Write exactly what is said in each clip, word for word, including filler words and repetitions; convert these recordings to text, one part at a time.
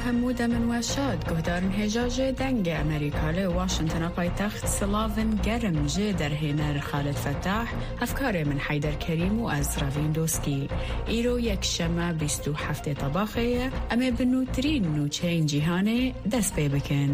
هەموو دەمن وەشاد گۆدارن هێژاژێ دەنگە ئەمریکا لە واشنتنە پایتەخت سلاڤن گەرم جێ دەرهێنەر خالد فتاح هەفکارێ من حیدەر کەریم و ئەزراڤین دۆسکی ئیرۆ یەکشەمە بیست و هەفتێ تەباخەیە ئەمێ بنووترین نوچەین جیهانێ دەست پێ بکەن.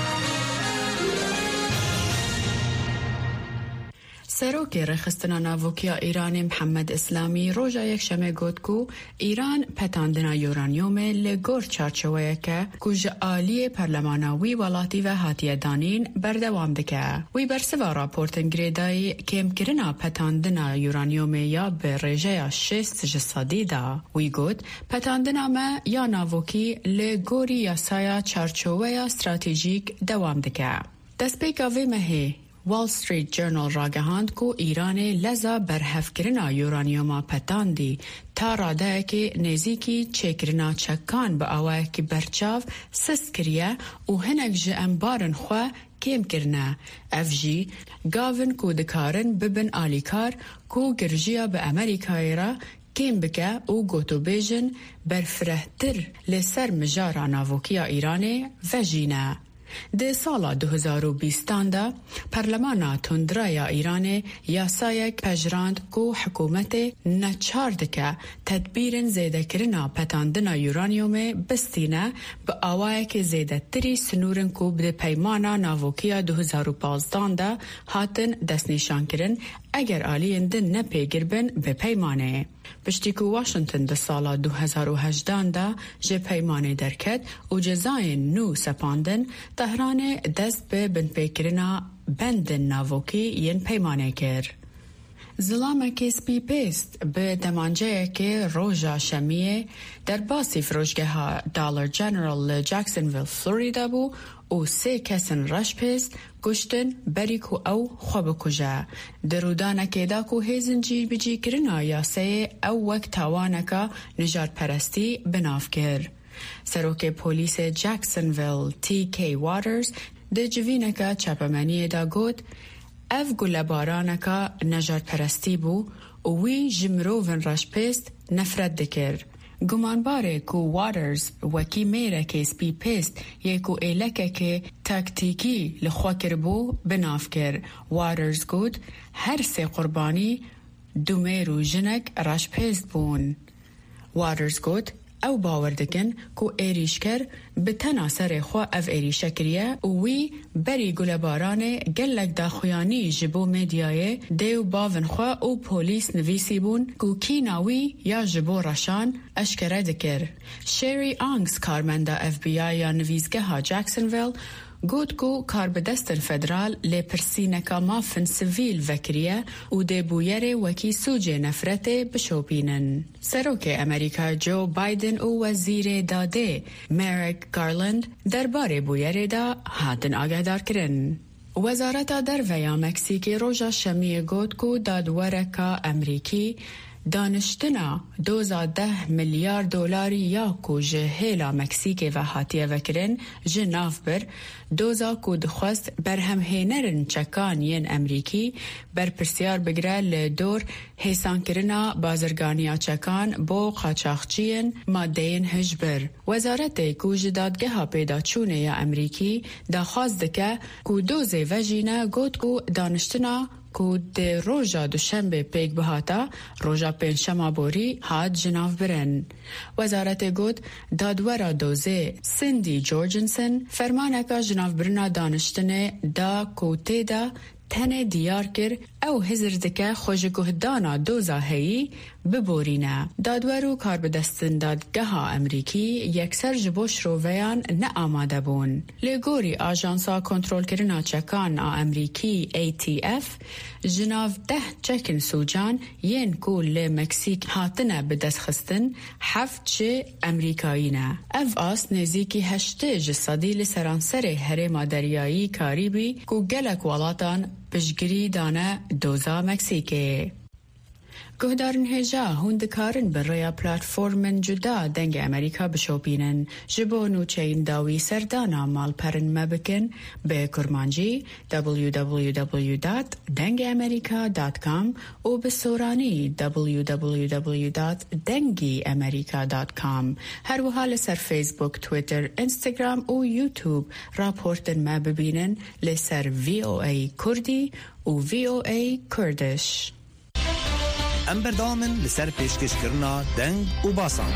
سەرۆکی ڕێخستنە ناڤۆکیە ئیرانی محەممەد ئیسلامی ڕۆژە یەکشەمێ گوت کو ئیران پەتاندنە یۆرانیۆمێ لە گۆر چارچەوەیەکە کو ji aliyê پەرلەمانە وی وڵاتی ve hatiye danîn berdewam dike. Wî bersiva raportên girêdayî kêmkirina petandina yûranyomê ya bi rêjeya şêst ji sedî da. Wî got petandina me ya navokî li gorî yasaya çarçoveya stratejîk dewam dike. Destpêka vê mehê Wall Street Journal ragihand ku Îranê leza berhevkirina yûranyoma petandî ta radeyekê nêzîkî çêkirina çekan bi awayekî berçav sis kiriye û hinek ji embarên xwe kêm kirine. Ev jî gavin ku dikarin bibin alîkar ku girjiya bi Amerîkayê re kêm bike û gotûbêjin berfirehtir li ser mijara navokiya Îranê vejîne. Di sala du hezar û bîstan de Perlemana Tundraya Îranê yasayek pejrand ku hikûmetê neçar dike tedbîrên zêdekirina petandina yûranyomê bistîne bi awayekê zêdetirî snûrin ku bi peymana navokiya du hezar û panzdeh de hatin destnîşankirin eger aliyên din nepêgir bin bi peymanê. Piştî ku Washington di sala du hezar û hejdeh de ji peymanê derket û cezayên nû sepandin, Tehranê dest bi binpêkirina bendên navokî yên peymanê kir. Zilamekê spîpêst bi demanceyekê roja şemiyê derbasî firojgeha Dollar General li Jacksonville, Florida bû û sê kesin reşpêst kuştin berî ku ew xwe bikuje. Di rûdanekê da ku hêzin cîbicîkirina yasayê ew wek tawaneka nijarperestî binav kir. Serokê polîsê Jacksonville T K Waters di civîneka çapemeniyê da got ev gulebaraneka nejarperestî bû û wî ji mirovên reşpêst nefret dikir. Gumanbarê ku Waters wekî mêrekê spîpêst yê ku êlekekê taktîkî li xwe kiribû binav kir. Waters got her sê qurbanî du mêr û jinek reşpêst bûn. Waters got ew bawer dikin ku êrîşker bi tena serê xwe ev êrîşe kiriye û wî berî gulebaranê gelek daxuyanî ji bo medyayê dê û bavên xwe û polîs nivîsî bûn ku kîna wî ya ji bo reşan eşkere dikir. Sherry Angs karmenda F B I ya nivîzgeha Jacksonville got ku karbidestên federal lêpirsîneka mafin sivîl vekiriye û dê bûyerê wekî sûcê nefretê bişopînin. Serokê Amerîka Joe Biden û Wezîrê Dadê Merrick Garland derbarê bûyerê de hatin agahdarkirin. Wezareta Derveya Meksîkê roja şemiyê got ku dadwereka Emerîkî daniştina doza deh milyar dolarî ya ku ji hêla Meksîkê ve hatiye vekirin ji nav bir doza ku dixwest berhemhênerin çekan yên Emerîkî berpirsiyar bigire li dor hêsankirina bazirganiya çekan bo qaçaxçiyên maddeyên hijbir. Wezaretê ku ji dadgeha pêdaçûnê ya Emerîkî daxwaz dike ku dozê vejîne got ku daniştina ku de roja duşembe pêk bihata roja pênşema borî hat ji nav birin. Wezaretê got dadwera dozê Cindy Jorgensen fermaneka ji navbirina daniştinê da ku tê de tenê diyar kir ew hizir dike xwe ji guhdana doza heyî biborîne. Dadwer û karbidestin dadgeha Emerîkî yekser ji bo şroveyan neamade bûn. Lê gorî Ajansa Kontrolkirina Çekan a Emerîkî A T F ji nav deh çekên sûcan yên ku li Meksîk hatine bidestxistin heft ji Emerîkayî ne. Ev as nêzîkî heştê ji sedî li seranserê herêma deryayî Karîbî ku gelek welatan piştgirî dane doza Meksîkê. گهدارن هجا هندکارن برای پلاتفورمن جدا دنگ امریکا بشوبینن جبو نوچین داوی سردانا مال پرن مبکن به کرمانجی دبلیو دبلیو دبلیو دات دنگ امریکا دات کام و به سورانی دبلیو دبلیو دبلیو دات دنگی امریکا دات کام. هر وها لسر فیسبوک، تویتر، انستگرام و یوتیوب راپورتن ما ببینن لسر وی او ای کردی و وی او ای کردش. ام بردامن لسر پیشکش کرنا دنگ و باسان.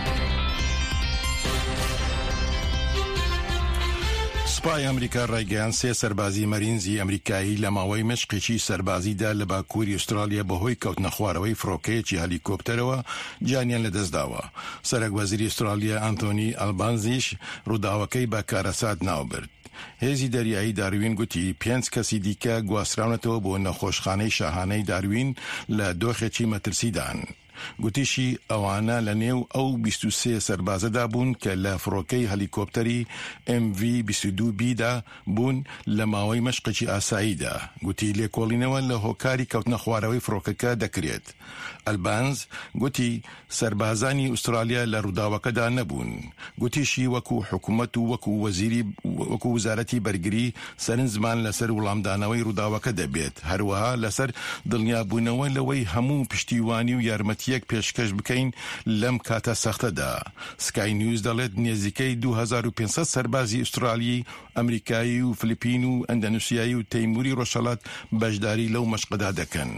سپای ئەمریکا ڕایگەیان سێ سەربازی مەرینزی ئەمریکایی لە ماوەی مشقێکی سەربازیدا لە باکووری ئوسترالیا بەهۆی کەوتنە خوارەوەی فڕۆکەیەکی هەلیکۆپتەرەوە گیانیان لەدەستداوە. سەرۆک وەزیری ئوسترالیا ئانتۆنی ئەلبانزیش ڕووداوەکەی بە کارەسات ناوبرد. هێزی دەریایی داروین گوتی پێنج کەسی دیکە گواستراونەتەوە بۆ نەخۆشخانەی شاهانەی داروین لە دۆخێکی مەترسیدان. گوتیشی ئەوانە لە نێو ئەو بیست و سێ سەربازەدا بوون کە لە فڕۆکەی هەلیکۆپتەری ئێم ڤی بیست و دوو بیدا بوون لە ماوەی مەشقێکی ئاساییدا. گوتی لێکۆڵینەوە لە هۆکاری کەوتنە خوارەوەی فڕۆکەکە دەکرێت. ئەلبانز گوتی سەربازانی ئوسترالیا لە ڕووداوەکەدا نەبوون. گوتیشی وەکو حکوومەت و وەکو وەزیری وەکو وزارەتی بەرگری سەرنجمان لەسەر وڵامدانەوەی ڕووداوەکە دەبێت، هەروەها لەسەر دڵنیابوونەوە لەوەی هەموو پشتیوانی و یارمەتیەک پێشکەش بکەین لەم کاتە سەختەدا. سکای نیوز دەڵێت نێزیکەی دوو هەزار و پێنج سەد سەربازی ئوسترالی، ئەمریکایی و فلیپین و ئەندەنوسیایی و تەیموری ڕۆژهەڵات بەشداری لەو مەشقەدا دەکەن.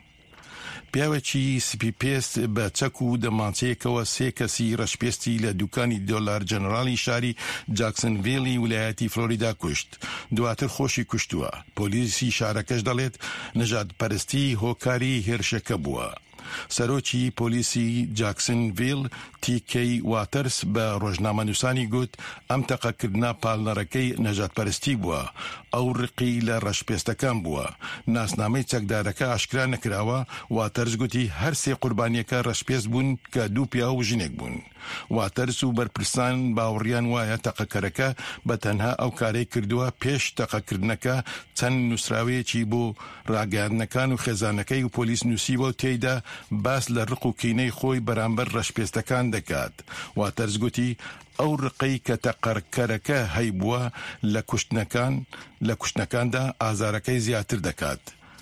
پیاوێکی سپی پێست بە چەک و دەمانچەیەکەوە سێ کەسی ڕەشپێستی لە دوکانی دۆلار جەنەرالی شاری جاکسنڤیلی ویلایەتی فلۆریدا کوشت. دواتر خۆشی کوشتووە. پۆلیسی شارەکەش دەڵێت نەژادپەرستی هۆکاری هێرشەکە بووە. سەرۆکی پۆلیسی جاکسنڤیل تی کەی واتەرس بە ڕۆژنامەنووسانی گوت ئەم تەقەکردنا پاڵنەرەکەی نەژادپەرستی بووە، ئەو ڕقی لە ڕەشپێستەکان بووە. ناسنامەی چەکدارەکە ئاشکرا نەکراوە. واتەرس گوتی هەر سێ قوربانیەکە ڕەشپێست بوون کە دوو پیا و ژنێک بوون. واتەرس و بەرپرسان باوەڕیان وایە تەقەکەرەکە بە تەنها ئەو کارەی کردووە پێش تەقەکردنەکە چەند نووسراوەیەکی بۆ ڕاگەاندنەکان و خێزانەکەی و پۆلیس نووسیوە و تێیدا باس لە ڕق و کینەی خۆی بەرامبەر ڕەشپێستەکان دەکات. واتەرس گوتی ئەو ڕقەی کە تەقەکەرەکە هەیبووە لە کوشتنەکان لە کوشتنەکاندا ئازارەکەی زیاتر دەکات.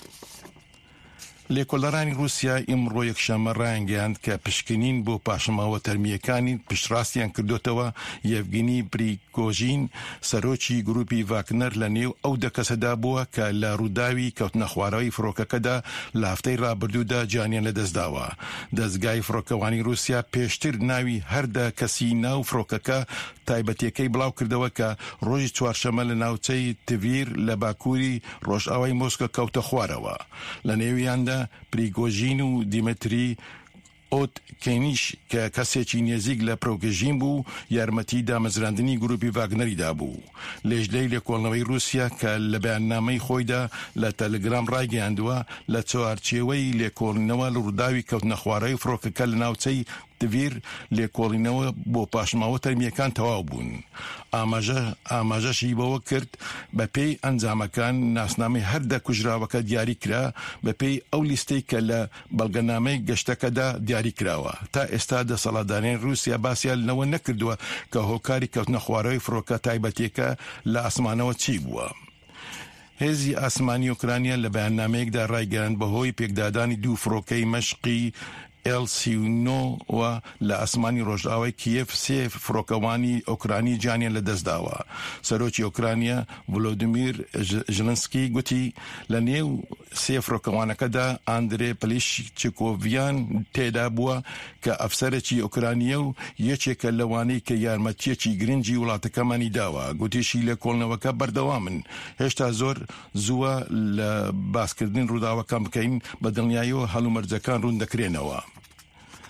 لێکۆڵەرانی رووسیا ئیمڕۆ یەکشەممە ڕایانگەیاند کە پشکنین بۆ پاشەماوە تەرمیەکانی پشتڕاستیان کردوتەوە یەڤگینی پریگۆژین، سەرۆکی گروپی ڤاگنەر لە نێو ئەو دەکەسەدا بووە کە لە ڕووداوی کەوتنە خوارەوەی فڕۆکەکەدا لە هەفتەی ڕابردوودا گیانیان لەدەستداوە. دەستگای فڕۆکەوانی رووسیا پێشتر ناوی هەردە کەسی ناو فڕۆکەکە تایبەتیەکەی بڵاو کردەوە کە ڕۆژی چوارشەمە لە ناوچەی تڤیر لە باکووری ڕۆژئاوای مۆسکۆ کەوتە خوارەوە. لە نێویاندا پریگۆژین و دیمتری ئۆتکێنیش کە کەسێکی نێزیک لە پرۆگژین بوو یارمەتی دامەزراندنی گروپی ڤاگنەریدا بوو. لێژدەی لێکۆڵنەوەی رووسیا کە لە بەیاننامەی خۆیدا لە تەلەگرام ڕایگەیاندووە لە چوارچێوەی لێکۆڵینەوە لە ڕووداوی کەوتنە خوارەوەی فڕۆکەکە لە ناوچەی تڤیر لێکۆڵینەوە بۆ پاشماوە تەرمیەکان تەواو بوون. ئاماژەشی بەوە کرد بە پێی ئەنجامەکان ناسنامەی هەردە کوژراوەکە دیاری کرا بە پێی ئەو لیستەی کە لە بەڵگەنامەی گەشتەکەدا دیاری کراوە. تا ئێستا دەسەڵاتداران رووسیا باسییان لەوە نەکردووە کە هۆکاری کەوتنە خوارەوەی فڕۆکە تایبەتیەکە لە ئاسمانەوە چی بووە. هێزی ئاسمانی ئوکرانیا لە بەیاننامەیەکدا ڕایگەیاند بەهۆی پێکدادانی دوو فڕۆکەی مەشقی ئێل سی و نۆ و لە ئاسمانی ڕۆژئاوای کیەف سێ فڕۆکەوانی ئۆکرانی گیانیان لەدەستداوە. سەرۆکی ئۆکرانیا ڤلۆدیمیر ژلنسکی گوتی لە نێو سێ فڕۆکەوانەکەدا ئاندرێ پلیشچکۆڤیان تێدا بووە کە ئەفسەرێکی ئۆکرانیە و یەکێکە لەوانەی کە یارمەتیەکی گرنگی وڵاتەکەمانی داوە. گوتیشی لێکۆڵنەوەکە بەردەوامن. هێشتا زۆر زووە لە باسکردن ڕووداوەکان بکەین، بە دڵنیاییەوە هەڵومەرجەکان ڕوون دەکرێنەوە.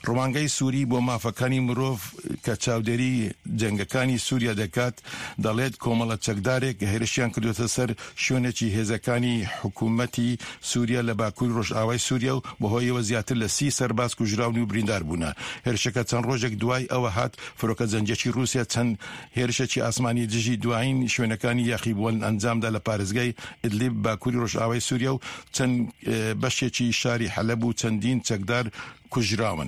ڕوانگەی سووری بۆ مافەکانی مرۆڤ کە چاودێری جەنگەکانی سووریا دەکات دەڵێت کۆمەڵە چەکدارێک هێرشیان کردوتە سەر شوێنێکی هێزەکانی حکوومەتی سووریا لە باکووری ڕۆژئاوای سووریا و بەهۆیەوە زیاتر لە سی سەرباز کوژراون و بریندار بوون. هێرشەکە چەند ڕۆژێک دوای ئەوە هات فڕۆکە زەنجەکی رووسیا چەند هێرشێکی ئاسمانی دژی دوایین شوێنەکانی یاخیبوون ئەنجامدا لە پارێزگای ئیدلیب باکووری ڕۆژئاوای سووریا و چەند بەشێکی شاری حەلەب و چەندین چەکدار کوژراون.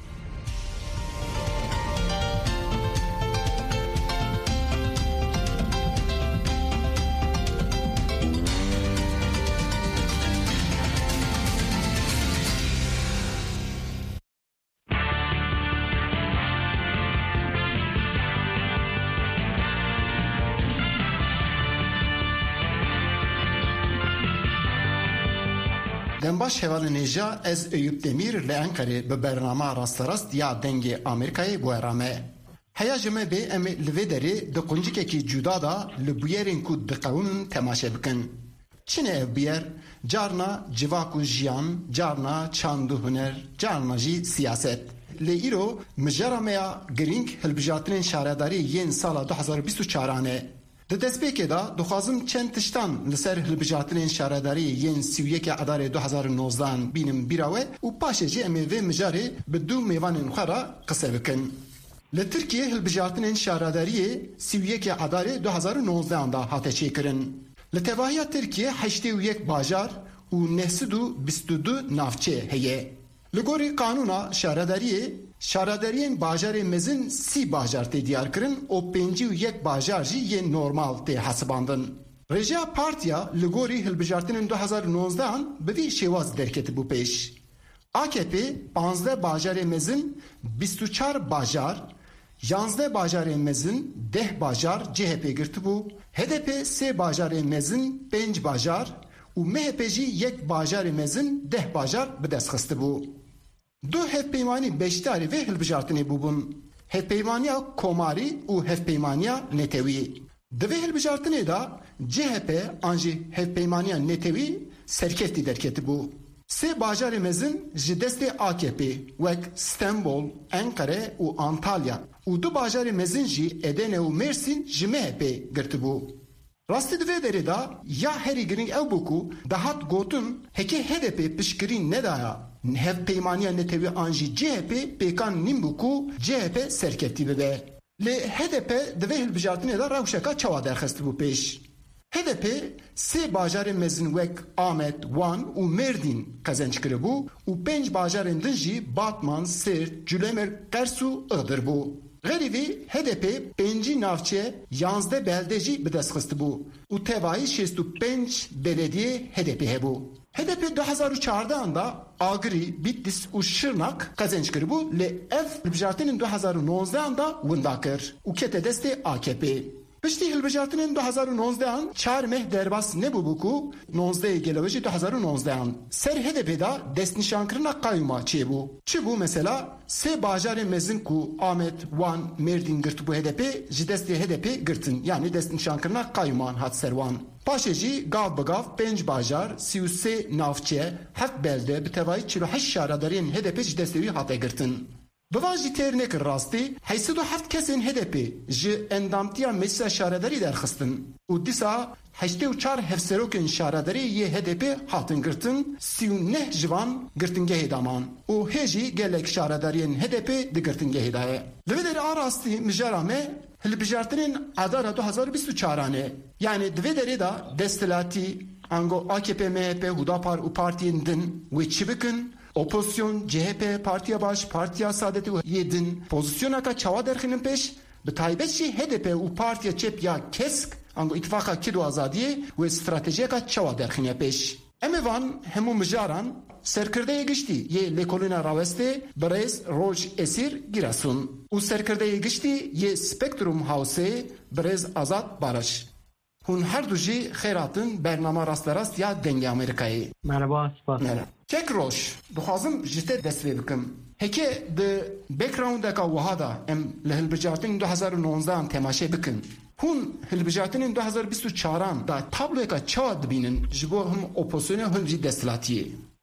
دنباش هوال نیجا از ایوب دمیر لانکره به برنامه راست راست یا دنگ آمریکای بویرامه. هیا جمعه به ام لویدری دقنجی که جدا دا لبویرین کود دقون تماشه بکن. چنه بیر جارنا جواکو جیان، جارنا چاندو هنر، جارنا جی سیاست. لیرو مجرمه گرینگ هلبجاترین شهرداری ین سال دو هزار و بیست و چهار د دەستپێکێ دا دخوازم چەند تشتان لەسەر هەڵبژارتنên شارەداری yên سی و yek عدارê du hezar û nozdan bînim bîra we û paşê jî em ê vê mijarê bi du mêvanên xwe re qise bikin. Li Tirkiye hilbijartinên şaredariyê سی و yek عدارê du hezar û nozdan da hate çêkirin. Li tevahiya Tirkiye heştê û yek bajar û nehsîd û bîst û du navçe heye. Li gorî kanûna şaredariyê şaredariyên bajarê mezin sî bajar tê diyar kirin û pêncî û yek bajar jî yên normal tê hesibandin. Rêjeya Partiya li gorî hilbijartinên du hezar û nozdan bi vî şêwaz derketibû pêş. A K P panzdeh bajarê mezin bîst û çar bajar, yanzdeh bajarê mezin deh bajar C H P girtibû, H D P sê bajarê mezin pênc bajar û M H P jî yek bajarê mezin deh bajar bi dest xistibû. Du hevpeymanî beşdarî vê hilbijartinê bûbûn. Hevpeymaniya Komarî û hevpeymaniya Netewî. Di vê hilbijartinê da C H P an jî hevpeymaniya Netewî serkeftî derketibû. Sê bajarê mezin ji destê A K P wek Stenbol, Enkere û Antalya û du bajarê mezin jî Edirne û Mêrsîn ji M H P girtibû. Rastî di vê derê da ya herî giring ew bû ku dahat gotin hekê H D P piştgirî nedaya hevpeymaniya Netewî an jî C H P pêkan nîm bû ku C H P serkeftî bibe. Lê H D P di vê hilbijartinê da rewşeka çawa derxistibû pêş. H D P sê bajarên mezin wek Amed, Wan û Mêrdîn qezenc kiribû û pênc bajarên din jî Batman, Sêrt, Cülemer, Qers û Iğdir bû. Gerî vî H D P pêncî navçe yanzdeh belde jî bi dest xistibû û tevahî şêst û pênc belediyê H D P hebû. H D P du hezar û çardan da Agirî, Bitlis û Şirnak qezenc kiribû lê ev hilbijartinên du hezar û nozdan da winda kir û kete destê A K P. Piştî hilbijartinên du hezar û nozdan çar meh derbas nebûbû ku nozdeya gelewejî du hezar û nozdan ser H D P da destnîşankirina qayûma çêbû. Çi bû mesela sê bajarên mezin ku Amed, Wan, Mêrdîn girtibû H D P ji destê H D P girtin yani destnîşankirina qayûman hat ser wan. Paşê jî gav bi gav pênc bajar, sî û sê navçe, heft belde bi tevahî çîl û heşt şaredariyên H D P ji destê wî hate girtin. Bi van jî têr nekir rastî heyset û heft kesên H D P ji endamtiya meclisa şaredarî derxistin û dîsa heştê û çar hevserokên şaredarî yê H D P hatin girtin, sî û neh ji van girtingehê daman û hê jî gelek şaredariyên H D P di girtingehê da ye. Li vê derê a rastî mijara me hilbijartinên adara du hezar û bîst û çaranê yani di vê derê da desthilatî ango A K P, M H P, Hudapar û partiyên din wê çi bikin? Opozisyon, C H P, Partiya Baş, Partiya Saadetî û Yedin pozisyonaka çawa derxînin pêş bi taybet jî H D P û Partiya Çep ya Kesk ango îtifaka Kid û Azadiyê wê stratejiyeka çawa derxîne pêş. Em ê van hemû mijaran serkirdeyê giştî yê Lêkolîna Rawestê bi rêz Roj Esîr Giresun û serkirdeyê giştî yê Spektrum Hawsê bi rêz Azad Barış. Hûn her du jî xêr hatin bername Rasterast ya Dengê Amerîkayê. Merhaba, spas. Kek roj, dixwazim ji te dest vê bikim. Heke di backgroundeka wiha da em li hilbijartinên du hezar û nozdan temaşe bikin. Hûn hilbijartinên du hezar û bîst û çaran da tabloyeka çawa dibînin ji bo him opozisyonê hûn jî desthilatiyê.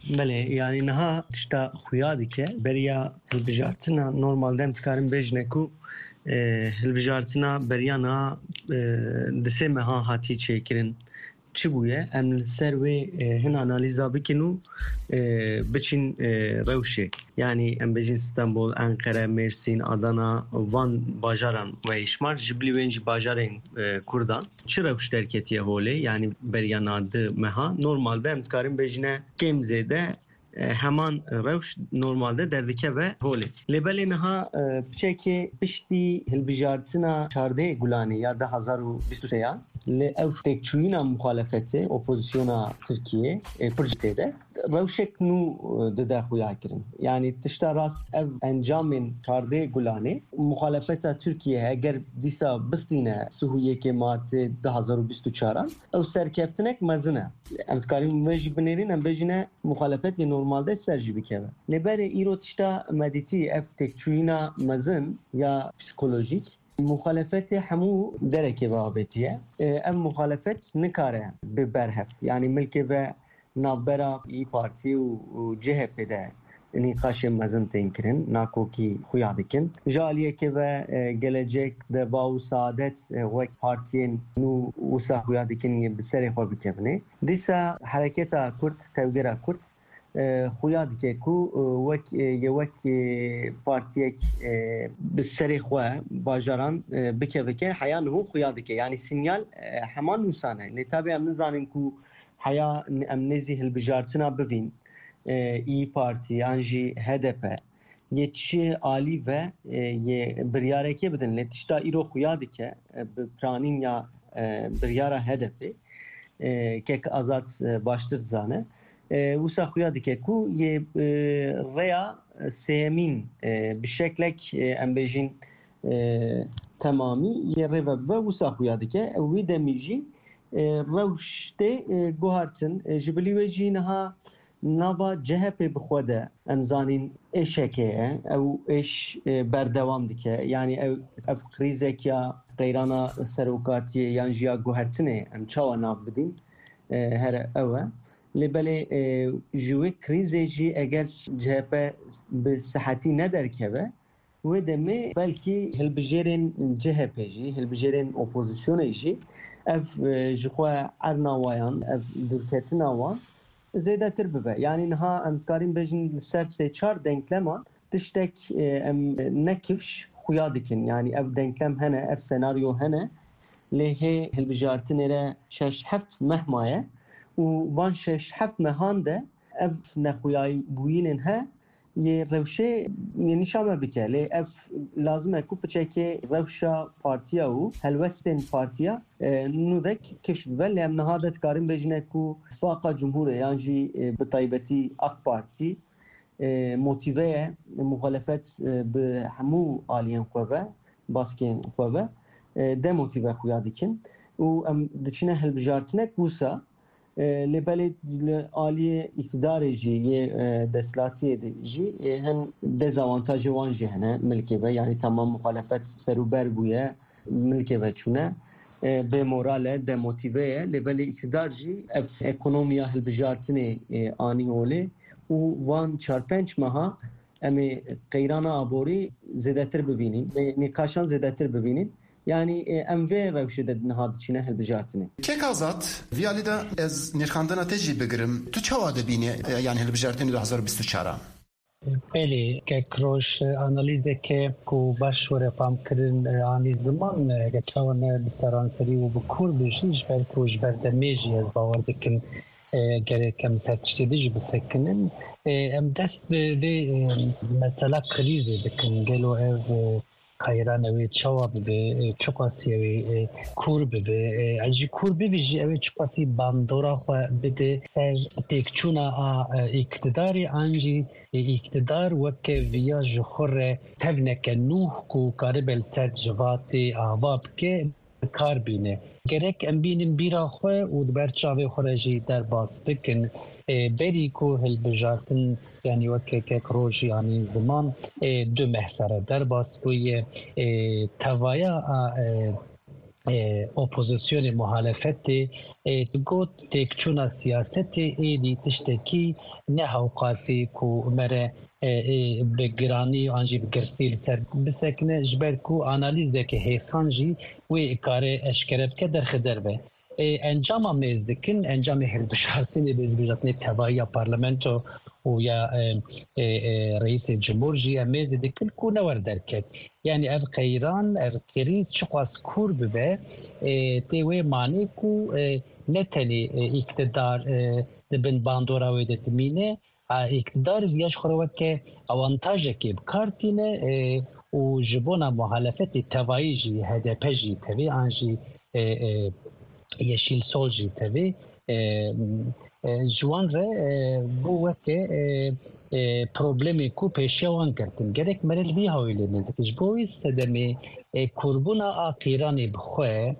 بله یعنی نها شتا خویادی که بریا هلبجارتنا نورمال دم تکارم بجنه کو هلبجارتنا بریا نا دسه مها هاتی چیکرین چی بویه؟ ام سر و هن آنالیزا بکنو بچین روشه یعنی ام بجین استانبول، انقره، مرسین، آدانا، وان باجاران و اشمار جبلی وینج باجارین کردان چه روش درکتیه هوله یعنی بریاناد مها نورمال به امتکاریم بجینه کم زیده همان روش نورمالده دردکه و هوله لبلی نها بچه پشتی هلبجارتنا چارده گلانی یا ده هزار و بیست و سه لی او تکچوینا مخالفته اپوزیسیونا ترکیه پرجته ده روشک نو دده خویا کرن یعنی تشتا راست او انجام چارده گلانی مخالفته ترکیه اگر دیسا بستینه سهویه که مات ده هزار و بیست و چهار او سرکفتنک مزنه امتکاریم ویجی بنیرین ام بجینه مخالفت نورمالده سرجی بکره لبره ایرو تشتا مدیتی اف تکچوینا مزن یا پسیکولوژیک مخالفت همو درکه بابتیه ام مخالفت نکاره به برهف یعنی ملک و نابرا ای پارتی و جه پیده نقاش مزن تینکرین ناکو کی خویادکن جالیه که و گلجک ده باو سعادت وک پارتین نو وسا خویادکن بسر خو بکبنه دیسا حرکتا کرد توگرا کرد خویاد که کو وک یک پارتیک بسری خواه باجران بکه بکه حیان هو خویاد که یعنی سینیال همان نوسانه نتابع ام نزانیم کو حیا ام نزی هلبجارتنا ببین ای پارتی انجی هدف یه چی عالی و یه بریاره که بدن لتشتا ایرو خویاد که بپرانین یا بریاره هدفی که آزاد باشتر زانه وسا خویادی که کو یه ریا سیمین بشکلک ام بیجین تمامی یه ریا و وسا خویادی که وی دمیجی روشته گوهرتن جبلی وجی نها نوا جهپ بخوده انزانین اشکه او اش بردوام دیگه یعنی او اف کریزه که غیرانا سروکاتی یعنی جیا گوهرتنه ام چاوا ناف بدین هر اوه لبله جوی کریزه جی اگر جهپ به صحتی ندرکه و دمه بلکی هلبجرین جهپ جی هلبجرین اپوزیسیون جی اف جخوا ارناوایان اف درکتناوان زیاده تر ببه یعنی نها امکاریم بجن سر سه چار دنکلمان تشتک ام نکفش خویادکن یعنی اف دنکلم هنه اف سناریو هنه لیه هلبجارتنه را شش هفت مهمایه و وان شش هفت مهان ده اف نخویای بوینن ها یه روشه نشامه بکه لی اف لازمه کو بچه که روشا پارتیا و هلوستن پارتیا نودک کشف ولی هم نهادت کاریم بجنه کو فاقا جمهوره یعنی بطایبتی اق پارتی موتیوه مخالفت به همو آلین خواه باسکین خواه ده موتیوه خویادی کن و ام دچینه هلبجارتنه کوسا لبلد عالی اقتدار جی دستلاتی جی هن دزاوانتاج وان جی هنه ملکی و یعنی تمام مخالفت سروبر بویه ملکی و چونه به موراله دموتیوه لبل اقتدار جی اکونومیا هلبجارتنه آنی اوله و وان چار پنج ماها امی قیران آبوری زیده تر ببینیم نکاشان زیده تر ببینیم yani em vê rewşê de niha diçîne hilbijartinê. Kek azat viyalî de ez nêrxandina te jî bigirim. Tu çawa dibînî yani hilbijartinê du hezar bîst û çaran? Belê kek roj analîzeke ku baş were famkirin anî ziman çawa ne bi seranserî û bi kûr bijî ji ber ku ji ber demê jî ez bawer dikim gerek em tertiştê de jî bisekinin em dest bi vê mesela krîzê dikin gelo ev Kayran evi çava bebe, çupası evi kur bebe, acı kur bebe ji evi çupası bandora xwe bide ser tekçuna a iktidarı anji iktidar veke viya ji xure tevneke nuh ku karibel ser civati avab ke kar bine. Gerek em bînin bîra xwe û ber çavê xwe jî derbas bikin. بری کو هلبجارتن یعنی وقتی که کروش یعنی زمان دو محصره در باز کوی توایا اپوزیسیون محالفت گوت تکچونا سیاست ایدی تشتکی نه هوقاتی کو مره بگرانی آنجی بگرسیل سر بسکنه جبر کو آنالیزه که هیسانجی و کار اشکرب که در خدر به انجام میزدکن انجام هر دشارتین بیزبیجاتنی توایی پارلمنتو و یا رئیس جمهوری میزدکن کو نور درکت یعنی اف قیران اف کریز چقاس کور ببه تیوی معنی کو نتنی اقتدار دبن باندورا و دتمینه اقتدار ویاش خروت که اوانتاجه که بکارتینه و جبونا محالفت توایی جی هدف جی توی آنجی yeşil solcu tabi جوان را بو وقت problemi ku peşevan kertin gerek merel bir havile mezkiş bu istedemi kurbuna akirani bxwe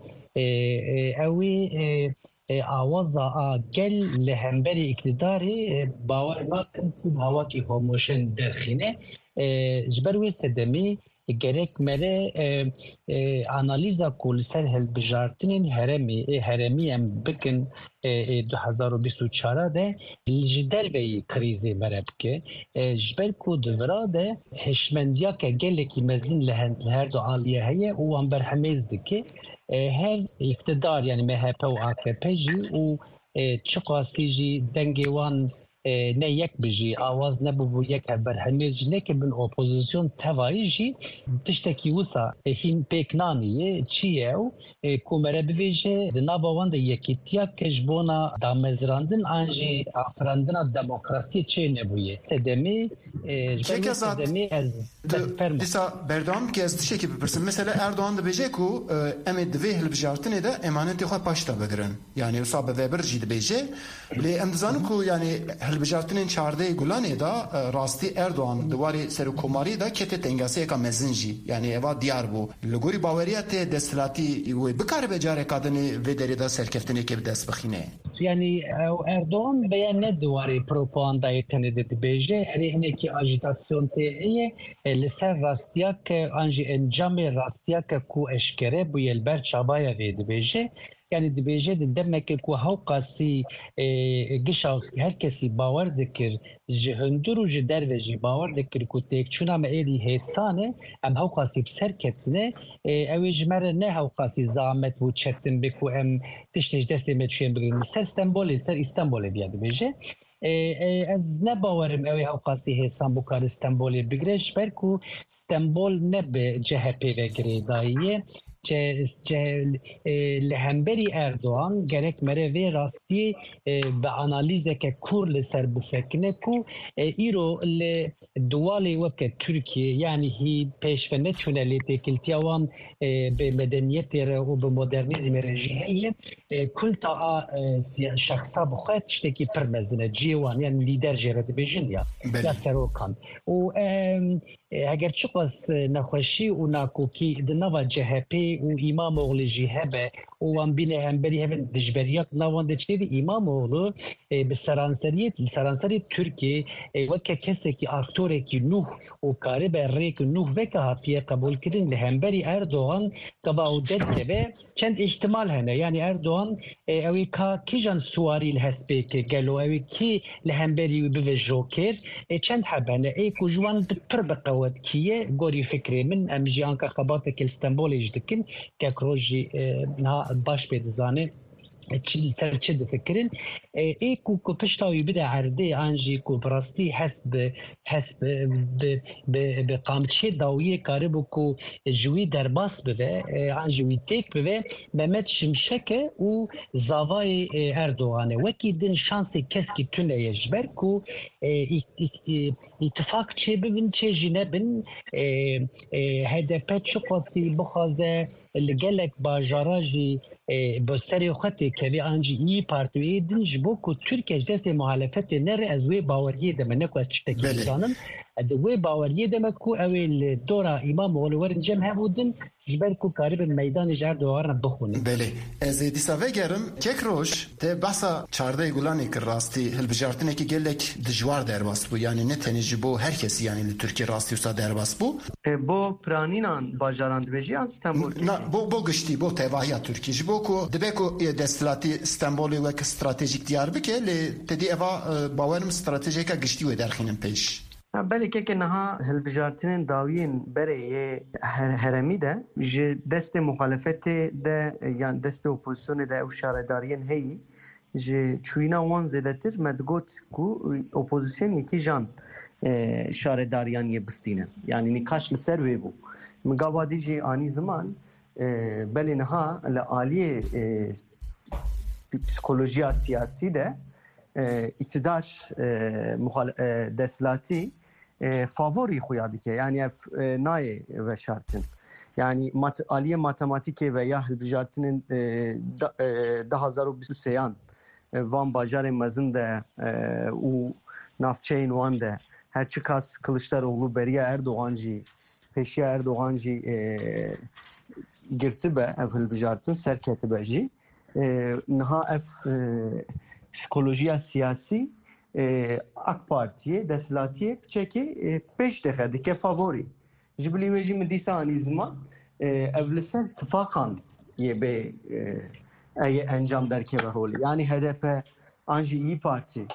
evi avazza a gel lehemberi iktidarı bavar bakın ku havaki homojen derxine jber istedemi gerek mere analiza kulisel helbijartinin heremi heremiyem bikin دو هزار و بیست و چهار ده جدل به کریزی مرب که جبر کو دورا ده هشمندیا که گله کی مزین لهند هر دو عالیه هی و ام برهمیز دکی هر اقتدار یعنی مهپ و آکپ جی و چقاسی جی دنگوان نه یک بجی آواز نبود یک برهمیز نه که بن اپوزیسیون توایی جی تشتکی وسا هین پیکنانیه چیه و کومره بویجه دنابوان ده یکیتیا کشبونا دامزراندن آنجی افراندن دموکراسی چه نبویه تدمی تدمی از دیسا بردام که از تشکی بپرسن مثلا اردوان ده بیجه کو امید دوی هلبجارتنه ده امانتی خواه پاشتا بگرن یعنی وسا به برجی ده بیجه لی امدزانو کو یعنی هلبجارتنین چارده گلانه دا راستی اردوان دواری سرکوماری دا کت تنگاسی کا مزنجی یعنی اوا دیار بو لگوری باوریت دستلاتی و بکار بجاره کادنی و دری دا سرکفتنی که دست بخینه یعنی اردوان بیان دواری پروپاگاندای تنید بیجه هرینه کی اجیتاسیون تیه لسر راستیا که انجی انجام راستیا که کو اشکره بو یلبر چابای وید بیجه yani dibêje de demek ku hewqasî gişa her kesî bawer dikir ji hundir û ji derve jî bawer dikir ku têkçûna me êdî hêsane em hewqasî serketine ew ê ji me re ne hewqasî zahmet û çetin bê ku em tiştê ji destê me çûyên bigirin ser Stenbolê ser Îstanbolê diye dibêje ez ne bawerim ew ê hewqasî hêsan bû kar Stenbolê bigire ji ber ku Stenbol ne bi C H P ve girêdayî لهمبری اردوان gerek mere ve rasti به analize که کور لسر بسکنه کو ایرو لدوالی وقت ترکیه یعنی هی پیشفه نتونه لیتکلتیوان به مدنیت و به مدرنیزم رژیهیه کل تا شخصا بخواهد شتکی پرمزنه جیوان یعنی لیدر جرد بیجن یا یا سروکان و اگر چقاس نخوشی و ناکوکی دنوا جهپی و امام oğlu jihebe o an bine hemberi hemen dijberiyat navanda çevi imam oğlu be saranseriyet saranseriyet Türkiye ve keseki aktore ki nuh o kare berrek nuh ve kafiye kabul kirin le hemberi Erdoğan kabaudet kebe çend ihtimal hene yani Erdoğan evi ka kijan suari hesbe ke gelo evi ki le hemberi be joker çend habane e kujwan per baqawat kiye gori fikri min amjian ka khabatek İstanbul ejdikin كروجي نها باش بيدزاني تشيل ترشد فكرين اي كو كو بشتاوي بدا عردي انجي كو براستي حسب حسب بقامت شي داويه كاربو كو جوي درباس بده انجي ويتيك بده ممت شمشكه و زاواي اردوغان وكي دين شانسي كسكي تونه يجبر كو اتفاق چه ببین چه جنه بن هدف چقاسی بخوازه لگلک باجاراجی بستری خطی که وی آنجی ای پارتوی دنج بو که ترکیه جدست محالفت نره از وی باوریه دمه نکو از چتکی بزانم دوی باوریه دمه که اوی دورا امام اولو ورنجم هم بودن جبر کو کاری به میدان جهر دوارن بخونه. بله از دیسا وگرم یک روش ته بحثا چارده گلانی که راستی هلبجارتنه که گلک دجوار درباس بو یعنی نه تنجی بو هر کسی یعنی ترکیه راستی وسا درباس بو بو پرانینان باجاران دبیجی استانبول نه بو بو گشتی بو تواهی ترکیه بو کو دبه کو دستلاتی استانبول و که استراتژیک دیار بکه ل تدی اوا باورم استراتژیک گشتی و درخینم پیش بله که که نها هلبجارتنین داوین برای هرمی ده جه دست مخالفت ده یعنی دست اپوزیسیون ده او شارداریین هی جه چوینا وان زدتر مدگوت کو اپوزیسیون یکی جان شارداریان یه بستینه یعنی نکاش لسر وی بو مقابادی جه آنی زمان بله نها لعالی پسیکولوژیا سیاسی ده iktidar destlatî favorî xuya dike yani ev nayê veşartin yani aliyê matematikê ve ya hilbijartinên di hezar û bîst û sêyan van bajarê mezin de û navçeyên wan de her çi kas Kılıçdaroğlu beriya Erdoğan jî peşiya Erdoğan jî girtibe ev hilbijartin serketibe jî niha ev psikolojiya siyasi AK Parti'ye, Destlati'ye çeki peş defa dike favori. Jibli ve jimi disa anizma evlisel tıfakan ye be eye encam derke ve holi. Yani H D P anji İyi Parti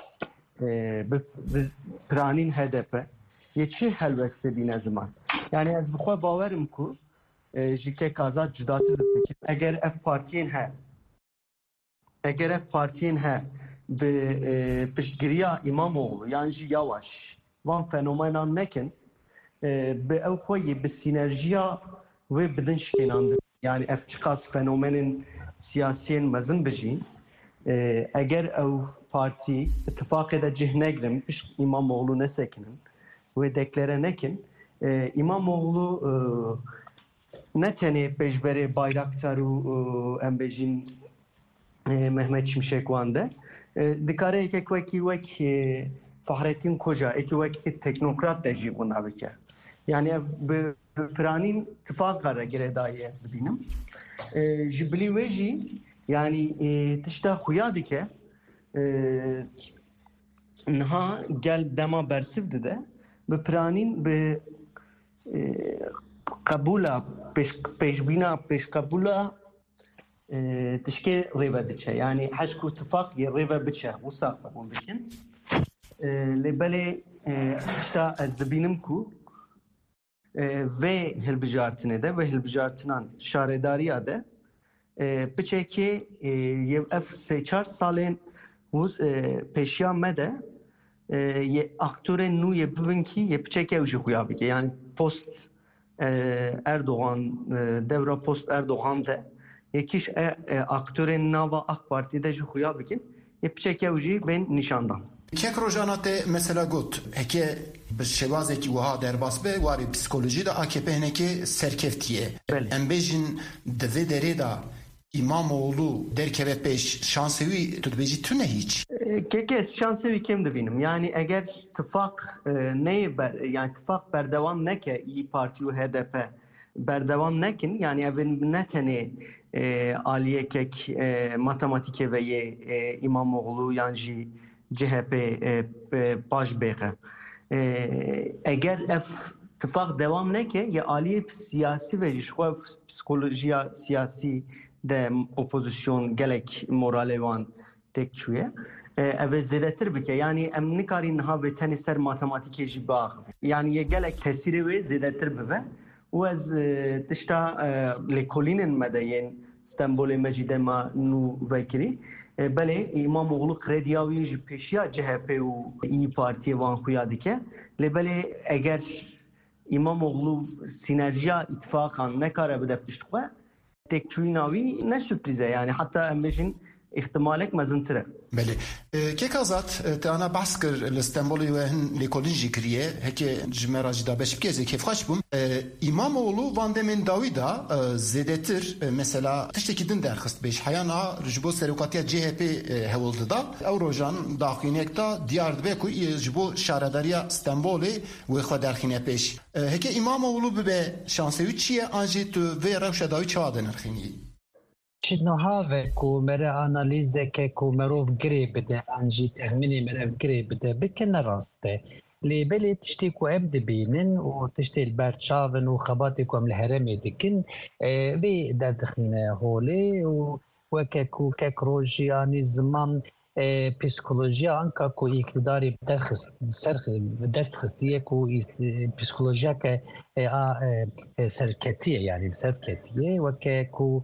pranin H D P yeçi helbetse dine zaman. Yani ez bu kadar baverim ku jike kazat cüdatı dipeki. Eğer F Parti'nin he eğer F Parti'nin he به پشتگیری İmamoğlu yani yavaş van fenomenan nekin به او خوی به سینرژیا و بدن شکنانده yani efçikas fenomenin siyasiyen mezun bejin eğer o parti ittifak edecek negrim İmamoğlu ne sekinin ve deklare nekin İmamoğlu ne tane pejbere Bayraktaru embejin Mehmet Şimşek vande dikare ek veki veki Fahrettin Koca ek veki teknokrat da jî buna bike yani bi pranin ittifak qara gire daye bidînim ji bilî wê jî yani tişta xuya dike niha gel dema bersiv dide bi pranin bi qabula pêşbîna pêşqebûla تشكي ريبة بتشا يعني حشكو اتفاق ريبة بتشا وساقة بكن لبالي اشتا الزبينمكو ve hilbijartine de ve hilbijartinan şaredariya de piçeki yev ef seçar salen uz peşya mede ye aktöre nu ye bugünkü ye piçeki evji huyabike yani post Erdoğan devra post Erdoğan de yekiş aktörün nava AK Parti'de ji xuya bikin yepçek evji ben nişandan. Kek rojanate mesela got heke bi şevazeki waha derbas be wari psikoloji de A K P heneki serkeftiye. Embejin dve dere da İmamoğlu derkeve peş şansevi tutbeji tüne hiç. Keke şansevi kim de benim. Yani eğer tıfak ne yani tıfak berdevam neke İyi Parti ve H D P berdevam nekin yani evin ne tane aliye kek matematike ve ye İmamoğlu yani C H P baş beğe eğer ev tıfak devam neke ya aliye siyasi ve şu psikolojiya siyasi de opozisyon gelek moralevan tek çüye ev zedetir bike yani em nikarin ha ve tane ser matematike jibağ yani ye gelek tesiri ve zedetir bive و از تشتا لکولینن مدین استانبول مجید ما نو وکری بله İmamoğlu کردیاوی پیشیا C H P و İyi Parti وان خویادی که لبله اگر İmamoğlu sinerjiya ittifakan ne kara bide piştwa tek çuynavi ne sürprize yani hatta embejin احتمالك مزنتره. بله که کازات تانا بحث کر استانبول و هن لیکولین جکریه هک جمعه جدا بش بکیزی که فخش بوم İmamoğlu Van Demin Davida zedetir mesela tişteki din derxist beş hayana rjbo serokatiya C H P hevuldu da Eurojan daxinekta diyar be ku rjbo şaradariya İstanbul'e ve xadarxine peş heke İmamoğlu be şansı üçiye anjit ve revşa davi çaden arxini Çinahave ku mere analize ke ku merov grebede anjit ehmini merev grebede bekene raste li beli tiştê ku em dibînin û tiştê li ber çavin û xebatê ku em li herêmê dikin vê derdixîne holê û weke ku kek roj yanî ziman psikolojiya anka ku îktidarê dest xistiye ku psikolojiyeke a serketiye yani serketiye weke ku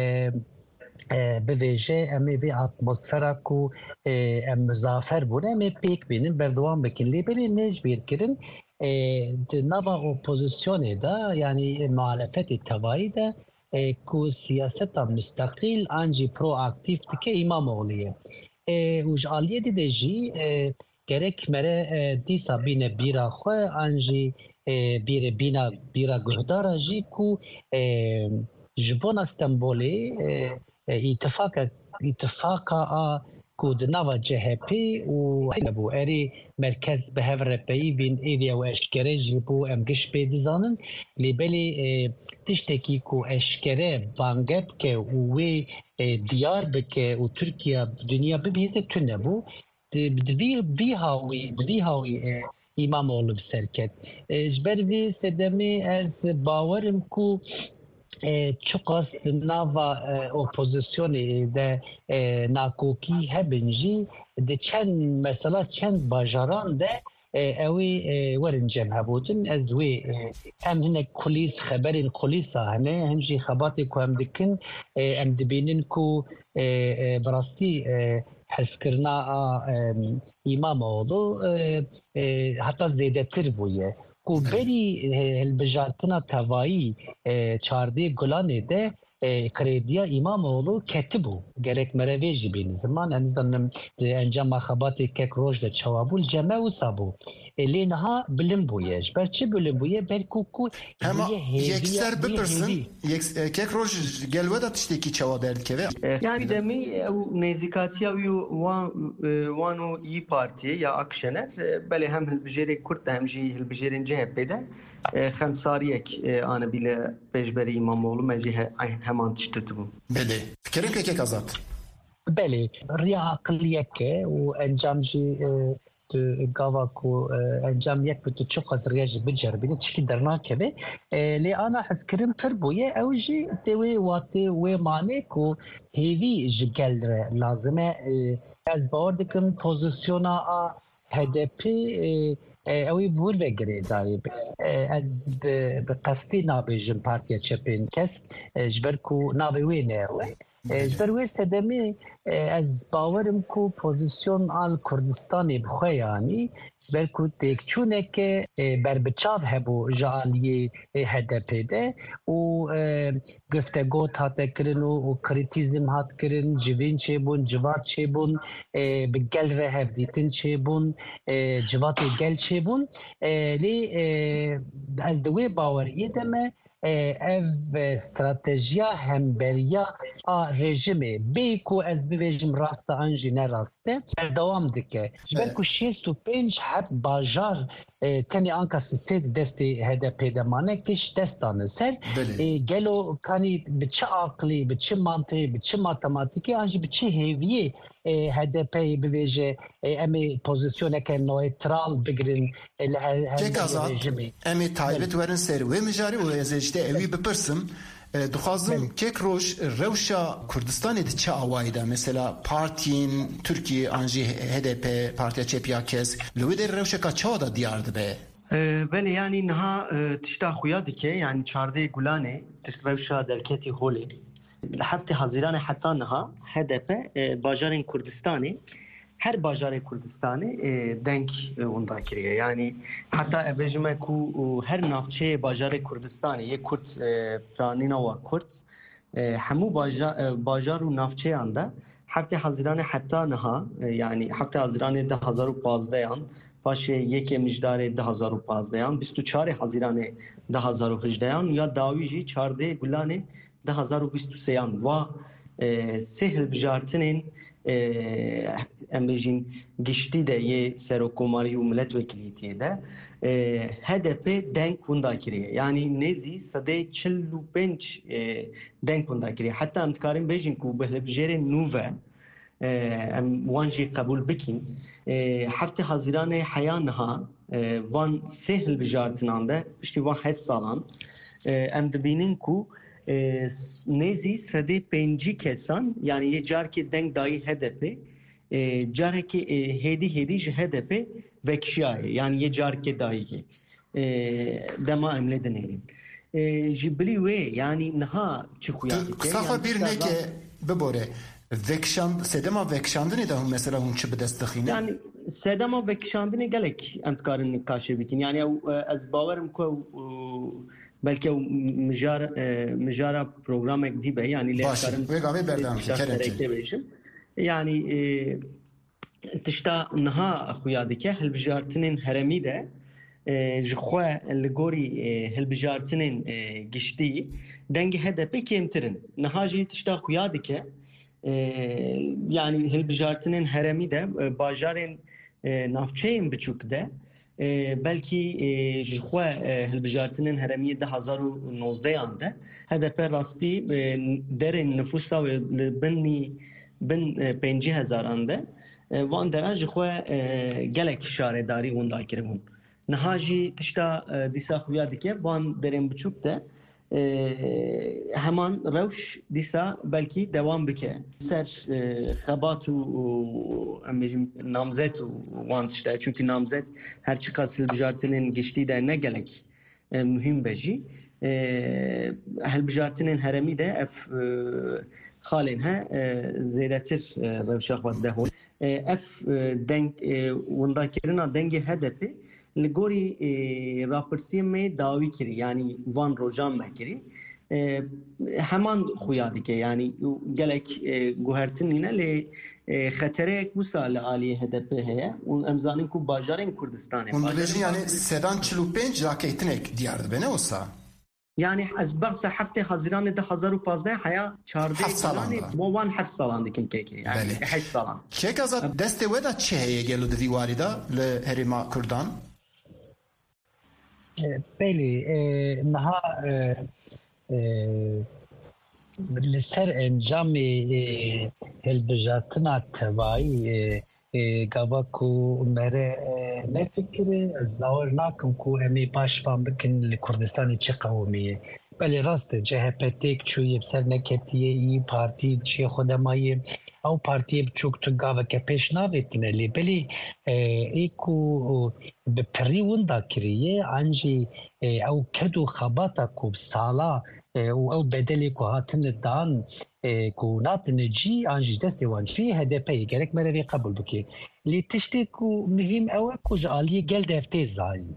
بویژه امی به اتمسفر کو ام مزافر بوده امی پیک بینن بردوام بکن لیبری نجبیر کرن نوا اپوزیسیونه دا یعنی معالفت توایی دا کو سیاست مستقل انجی پرو اکتیف که İmamoğlu'ye وج آلیه دیده جی gerek mere دیسا بین بیرا خواه انجی بیر بینا بیرا گهدارا جی کو جبون استنبولی اتفاق اتفاقا كود نوا جي هي بي وهبو اري مركز بهفر بي بين ايديا واشكري جيبو ام قش بي ديزانن لي بلي تشتكي كو اشكري بانجب كي وي ديار بكي وتركيا دنيا ببيزة تنبو بدي بيهاوي بديهاوي İmamoğlu بسركت جبر في سدمي از باورم كو çok az nava opozisyonu de nakoki hebinci de çen mesela çen bajaran de evi verincem habudun ez ve hem hine kulis haberin kulisa hani hemji xabatı ku hem dikin em dibinin ku براستی حس کرنا İmamoğlu hatta zedetir buyye ku beri helbejatına tavayı çardığı gulanı de krediya İmamoğlu ketibu gerek mereveji bin zaman anızanım encam xabatı kek rojda çavabul cemeu sabu elinha bilim buyej belki bilim buye belki ku ama yekser bipirsin kek roj gelveda tişteki çava derdik ve yani demi nezikatiya wan wanu iyi parti ya akşener beli hem hilbijeri kurt hem ji hilbijerin C H P'de خمساريك أنا بلا بجبري إمامولو مجيه همان تشتتبو. بله. فكرين كيف كذات؟ بله. ريا عقلية كه وإنجامجي قاواكو إنجام يك بتشوق الرياج بتجربين تشكي درنا كبه. لي أنا حذكرين تربوية أوجي توي واتي ومانيكو هذي جل لازمه از باردكم بوزيشنا هدفي اوی بور بگیره داری از به قصدی نابیجم پارتیا چپین کس جبر کو نابیوی نه جبر وی سدمی از باورم کو پوزیشن آل کردستانی بخویانی جبر کو تکچونه که بربچاو هبو جالی هدپی ده و گفتگو هات کرن و کریتیزم هات کرن جوین چه بون جوات چه بون به گل ره هفدیتن چه بون جوات گل چه بون لی از دوی باور ایدمه ev stratejiya hemberiya a rejimi bey ku ez bi rejim rasta anji ne raste devam dike jber ku şest û pênc heb bajar tenê anka sê destê H D P de mane kiş destane ser gelo kanî bi çi aqlî bi çi mantê bi çi matematikê an jî bi çi hêviyê H D P'yê bivêje em ê pozisyoneke neutral bigirin li rejimê em ê taybet werin ser wê mijarî û ez ê ji evî bipirsim dixwazim kek roj rewşa Kurdistanê di çi awayî de mesela partiyên Tirkiye an jî H D P Partiya Çepiya Kes li wê derê rewşeka çawa da diyar dibe بله یعنی نها تشتا خویا دکه یعنی چارده گلانه تشتوشا درکتی هولی لحد حزیران حتی نها هدف باجارین کردستانی her bajarê Kurdistanê denk ondan kiriye yani hatta ebejime ku her navçe bajarê Kurdistanê yek Kurd planîna wa Kurd hemû bajar bajar û navçeyan da هفته حزیران حتی نها یعنی هفته حزیران ده هزار و پانزده باشه یک مجدار ده هزار و پانزده بیست و چهار حزیران ده هزار و هجده یا داویجی چهارده گلانه ده هزار و بیست و سه و سه هلبجارتنین ام بیجین گشتی ده یه سرکوماری و ملت وکلیتیه ده هدف دنگ وندا کریه یعنی نزی سده چل و پنج دنگ وندا کریه حتی امتکاریم بیجین کو به هلبجار نوه ام وانجی قبول بکین هفته حزیران حیانها وان سه هلبجارتنان ده پشتی وان هشت سالان ام دبینین کو نزی سده پنجی کسان یعنی یه جار که دنگ دایی هدفه جاره که هدی هدیش هدفه وکشیه یعنی یه جار که دایی دما امله دنیریم جبلی وی یعنی نها چه خویاتی که صفا بیر نه که بباره وکشاند سدما وکشاندنی ده هم مثلا هم چه به دست دخینه یعنی سدما وکشاندنی گلک امتکارن نکاشه بیتین یعنی از باورم که بلکه مجار مجارا پروگرام دی به یعنی لازم وگاوی بردم فکرم یعنی تشتا نها خویاده که هلبجارتنین هرمی ده جخوا لگوری هلبجارتنین گشتی دنگ هدفی کمترین نها جی تشتا خویاده که یعنی هلبجارتنین هرمی ده باجارین نافچهیم بچوک ده بلکی جخوا هلبجارتنین هرمی ده هزار و نوزده آنده هدف راستی در نفوس و بنی بن پنجی هزار آنده وان در جخوا گلک شاره داری وندا کرمون نهاجی تشتا دیسا خویا دیگه وان دریم بچوک ده همان روش دیسا بلکی دوام بکه سر خبات و امیجم نامزد و وان تشتا چونکی نامزد هر چی قاسل بجارتنین گشتی ده نگلک مهم بجی هل بجارتنین هرمی ده اف خالنها زيادة روش أخوات دهون أف دنگ وندا كرنا دنگ هدفه لگوری راپرسی می داوی کری یعنی وان روزان مکری همان خویادی که یعنی گلک گوهرتنینه لی خطره یک مسال عالی هدفه هیا و امزانین کو باجارین کردستانه اون بلجی یعنی سدان چلو پنج راکیتنک دیار بنه وسا يعني أسباب حتى حزيران ده هزار وپازده حياة چهارده سالانه موان حد سالان دكين كيكي يعني حد سالان كيك أزا دست ودا چه هي گلو دي وارده لهرما كردان؟ بلي نها لسر انجام هلبجاتنا تباي گاوا کو مره نفکره زاور ناکم کو امی باش فهم بکن لکردستانی چه قومیه بله راست جهپتیک چوی بسر نکتیه ای پارتی چی خودمایی او پارتی بچوک تو گاوا که پیش ناویتنه لی بلی ای کو به پری وندا کریه انجی او کدو خباتا کو سالا او او بدلی کو هاتن دان کو ناتنجی انجی دستی وان فی هدفی گرک مروی قبول بکی لی تشتی کو مهم او کو جالی گل دفته زایی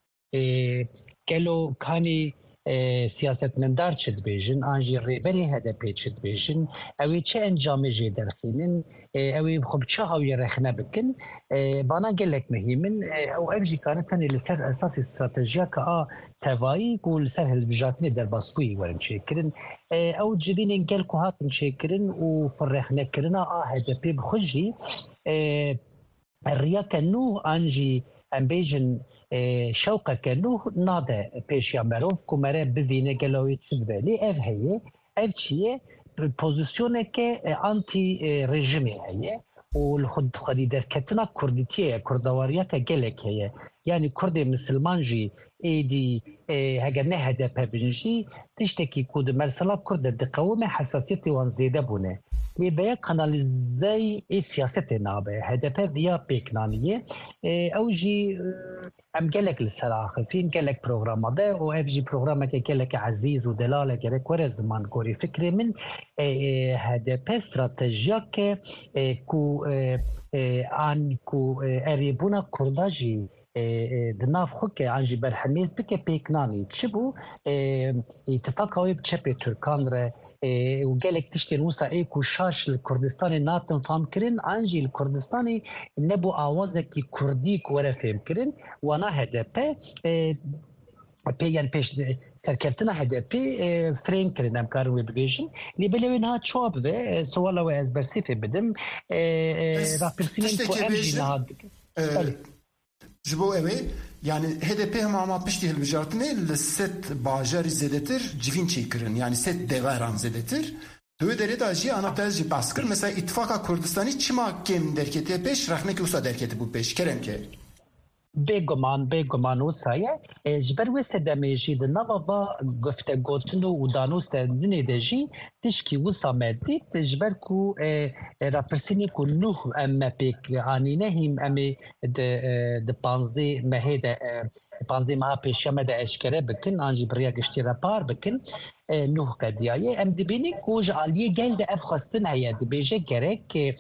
گلو کانی سیاست مندار چد بیشن انجی ریبری هدفی چد بیشن اوی چه انجام جی درخینن اوی خب چه هاوی رخنه بکن بانا گلک مهمن او ابجی کانتانی لسر اساس استراتژیا که آ توایی کو لسر هلبجاتنی در باسپوی ورم چیکرن او جبین گل کو هاتن چیکرن و فرخنه کرنا آ هدفی بخوجی الريا كنو انجي امبيجن شوقه كنو ناده بيشيا مروف كمره بزينه قالوا تسبه لي اف هي اف شيء بوزيشنه كه انتي ريجيم هي والخد خدي دركتنا كرديتيه كردواريه كجلك هي يعني كردي مسلمان جي ايدي هاجا نهدا بابنجي تشتكي كود مرسلا كرد الدقومه حساسيتي وان زياده بونه لبيا قنال زي السياسة نابه هدفه ذيا بيكنانية أو جي أم قالك للصراحة فين قالك برنامج ده أو أف جي برنامج قالك عزيز ودلالة قالك ورا زمان كوري فكرة من هدفه استراتيجية كو عن كو أريبونا كرداجي دناف خوك عنجي برحميز بك بيكناني تشبو اتفاقاوي بتشبه تركان وقالك تشتري وسا ايكو شاش الكردستاني ناتن فهم كرين عنجي الكردستاني نبو آوازك كرديك ورا فهم كرين وانا هدفه بيان بيش تركتنا هدفي فرين كرين ام كارو بيجن اللي بلوين هاد شواب به سوالا واز برسيفي بدم رابرسينين كو امجي نهاد جبو اوي yani H D P hem ama pişti hilbijartine li set bajari zedetir civin çekirin yani set devaran zedetir. Döve deri da jî anaptezci baskır mesela ittifaka Kurdistan'ı çima kem derketi peş rahmeki usa derketi bu peş kerem ki. بێگومان بێگومان وسایە ji ber wê sedemê jî di nava va guftegotin û danûstendinê de jî tişkî wisa me dît ji ber ku rapirsînê ku nûh em me pêk anîne hîn em ê di panzdê mehê de panzdê meha pêşiya me de eşkere bikin an jî biriya giştî repar bikin nûh qediyaye em dibînin ku ji aliyê gel de ev xwestin heye dibêje gerek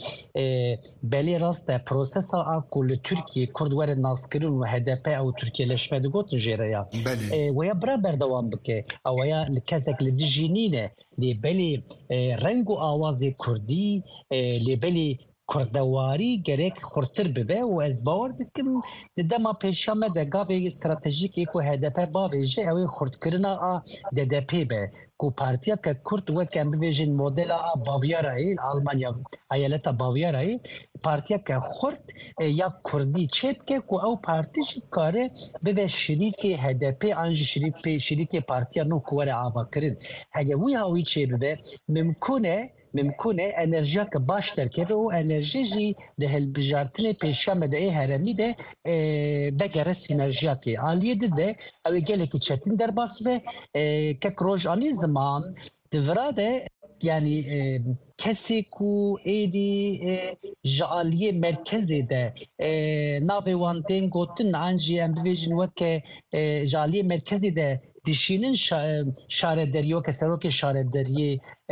belê rast e prosesa a ku li Tirkiye Kurd were naskirin û H D P ew Tirkiyeleşme digotin jêreya weya bira berdewam bike eweya li kesek li dijînîne lê belê reng û awazê Kurdî lê belê Kurdewarî gerek xurtir bibe û ez bawer dikim li dema pêşiya me de gavê stratejîkê ku H D P bavêje ew ê xurtkirina a D D P be ku partiyeke Kurd wek em bibêjin modela a Bavyerayê Almanya eyaleta Bavyerayê partiyeke Kurd ya Kurdî çêbike ku ew partî jî dikare bibe şerîkê H D P an jî şerîkê partiya nû ku were avakirin hege wî hawî çêbibe mimkûn e ممکن است انرژی که باش درکه و انرژی جی ده هالبجارتنی پیشا مدعی هرمی ده بگره سینرژی که عالیه ده اوی گله که چتین در باس به که کروج آنی زمان دوراده yani e, kesi ku edi e, jaliye merkezi de e, nave wanten gotin anji em bivejin weke e, jaliye merkezi de dişinin şarederiyo keseroke şarederiye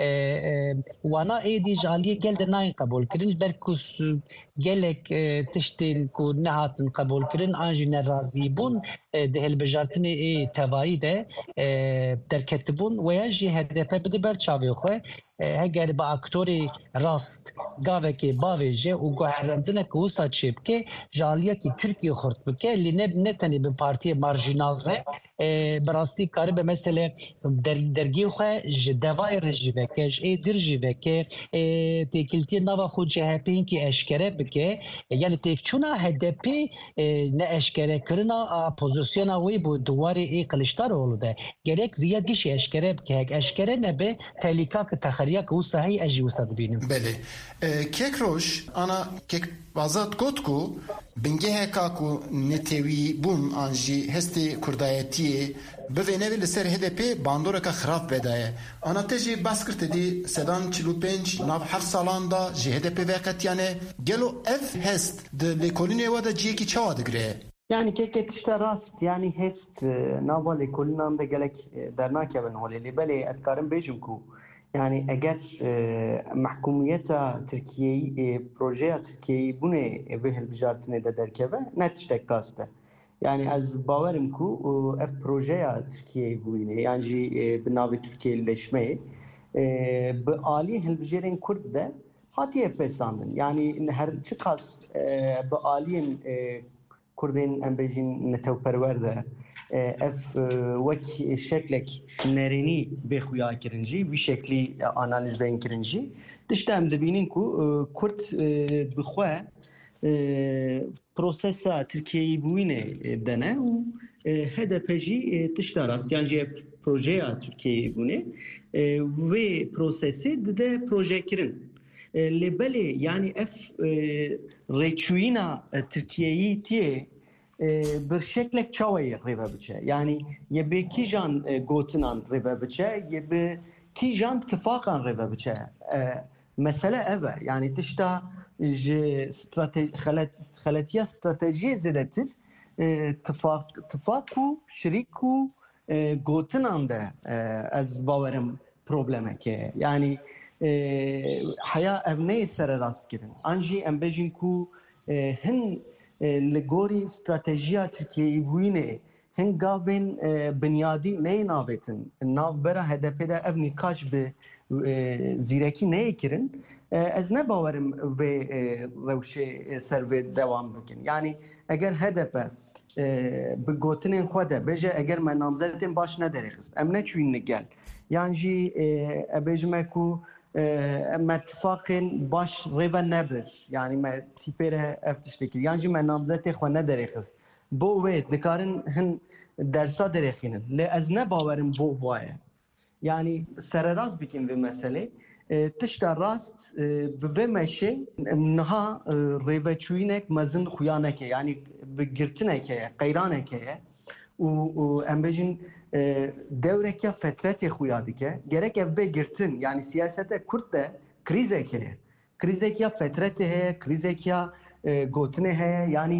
wana edi jaliye gelde nayn kabul kirin berkus gelek tiştin ku nehatin kabul kirin anji nerazi bun de helbejartini e tevai de derketibun veya ji H D P bide berçavê xwe heger ba aktorê rast gavekê bavêje û guherandineke wisa çêbike jaliyekî Tirkiye xurt bike lê ne tenê bi partiyê marjinal re bi rastî karibe mesele dergî xwe ji devayê re jî veke ji êdir jî veke têkiltiyê nava xwe C H P'yinkî eşkere bike yani têkçûna H D P ne eşkerekirina pozisyona wê bu duwarê ê Kiliçdaroglu de gerek ziya gişî eşkere bike hek eşkere nebe tehlîkaka texeriya ku wisa heye ez jî wisa dibînim. Belê. Kekroj ana kek bazat got ku bingeheka ku netewî bûn an jî hestê Kurdayetiyê bivênevê li ser H D P bandoreka xirab vedaye. Ana te jî bas kir tedî sedan çil û pênc nav heft salan da ji H D P veqetiyane gelo ev hest di lêkolînê we de ciyekî çawa digire? Yani keke tişta rast yani hest nava lêkolînan de gelek dernakevin holê lê belê ez karim bêjim ku yani eğer e, mahkumiyeta Türkiye'yi e, projeya Türkiye'yi bunu ve hilbijartine de derkeve net iştek kaste. Yani az baverim ku ev projeya Türkiye'yi bu yine yani e, binavi Türkiye'leşmeyi e, bu ali hilbijerin Kurd de hatiye pesandın. Yani her çıkas e, bu aliyin e, Kurdin embejin netevperver de ev vek şeklek nereni bexuya kirinci bir şekli analiz ben kirinci dişte em dibinin ku Kurd bixwe prosesa Türkiye'yi buyne dene u H D P jî tişta rast yani projeya Türkiye'yi bune ve prosesi de proje kirin lebeli yani ev reçuyina Türkiye'yi tiye bir şeklek çavayı rêve biçe. Yani ye bi kîjan gotinan rêve biçe, ye bi kîjan tifaqan rêve biçe. Mesele ev e. Yani tişta ji xeletiya stratejiye zêdetir tifaq tifaq û şerîk û gotinan de ez bawerim problemeke. Yani heya ev neyê sere rast kirin. An jî em bêjin ku hin لگوری استراتژیا ترکیه وینه هنگاوین بنیادی نه نابتن ناو برا هدف ده ابنی کاش به زیرکی نیکرن از نباورم به روشه سروی دوام بکن. یعنی اگر هدف به گوتن خود بجه اگر من نامزدتیم باش نداری خست ام نچوین نگل یعنی جی بجمه کو ام اتفاق باش ریبا نبرش یعنی ما تیپره افتشتکی یعنی جی من نامزدتی خود نداری خست بو وید دکارن هن درسا داری خینن لی از نباورم بو وایه یعنی سر راست بکن به مسئله تشتا راست به مشه نها ریوچوینک مزن خویانه که یعنی بگرتنه که قیرانه که و ام بجن دوره که فترت خویادی که گرک اف بگرتن یعنی سیاست کرد کریزه که کریزه که فترت هه کریزه که گوتنه هه یعنی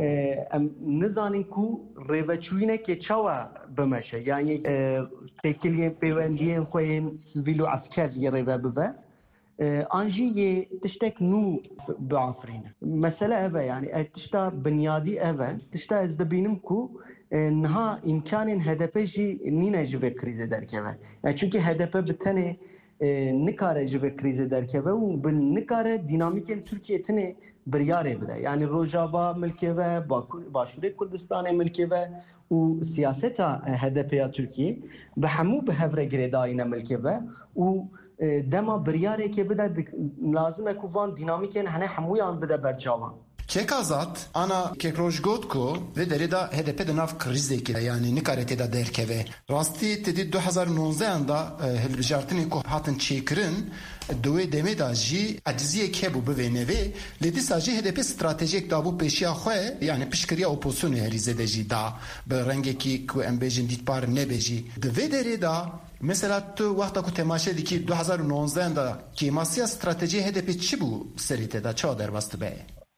نزانین کو ریوچوینه که چوا بمشه یعنی تکلیه پیوندیه خوین سیویل و عسکر یه ریو ببه آنجی تشتك نو بعفرين مسألة أبا يعني تشتا بنيادي أبا تشتا از ببينم كو نها إمكان هدفه جي نينا جوه كريزة دركبه يعني چونكي هدفه بتنه نكاره جوه كريزة دركبه و بنكاره ديناميكين تركيا تنه برياره بده يعني روجابا ملكيوه باشوره كردستان ملكيوه و سياستا هدفه تركيا بحمو بهفره گريداينا ملكيوه و دما بریاره که بده لازمه که وان دینامیکن هنه همویان بده برجاوان چکازات انا ککروش گوت کو و دری دا هدپ د ناف کریزه کی یعنی نکارته دا درکوه راستی تدی دو هزار و نوزده اندا هلبجارتنی کو هاتن چیکرین دوی دمه دا جی اجزیه که بو بوینوی لدی ساجی هدپ استراتژیک دا بو پیشیا خو یعنی پیشکریا اپوزیسیون هریزه دجی دا به رنگ کی کو ام بجن دیت پار نه بجی دوی دری دا مثلا تو وقتا کو تماشه دی کی دو هزار و نوزده اندا کی ماسیا استراتژی هدپ چی بو سریته دا چا در واست به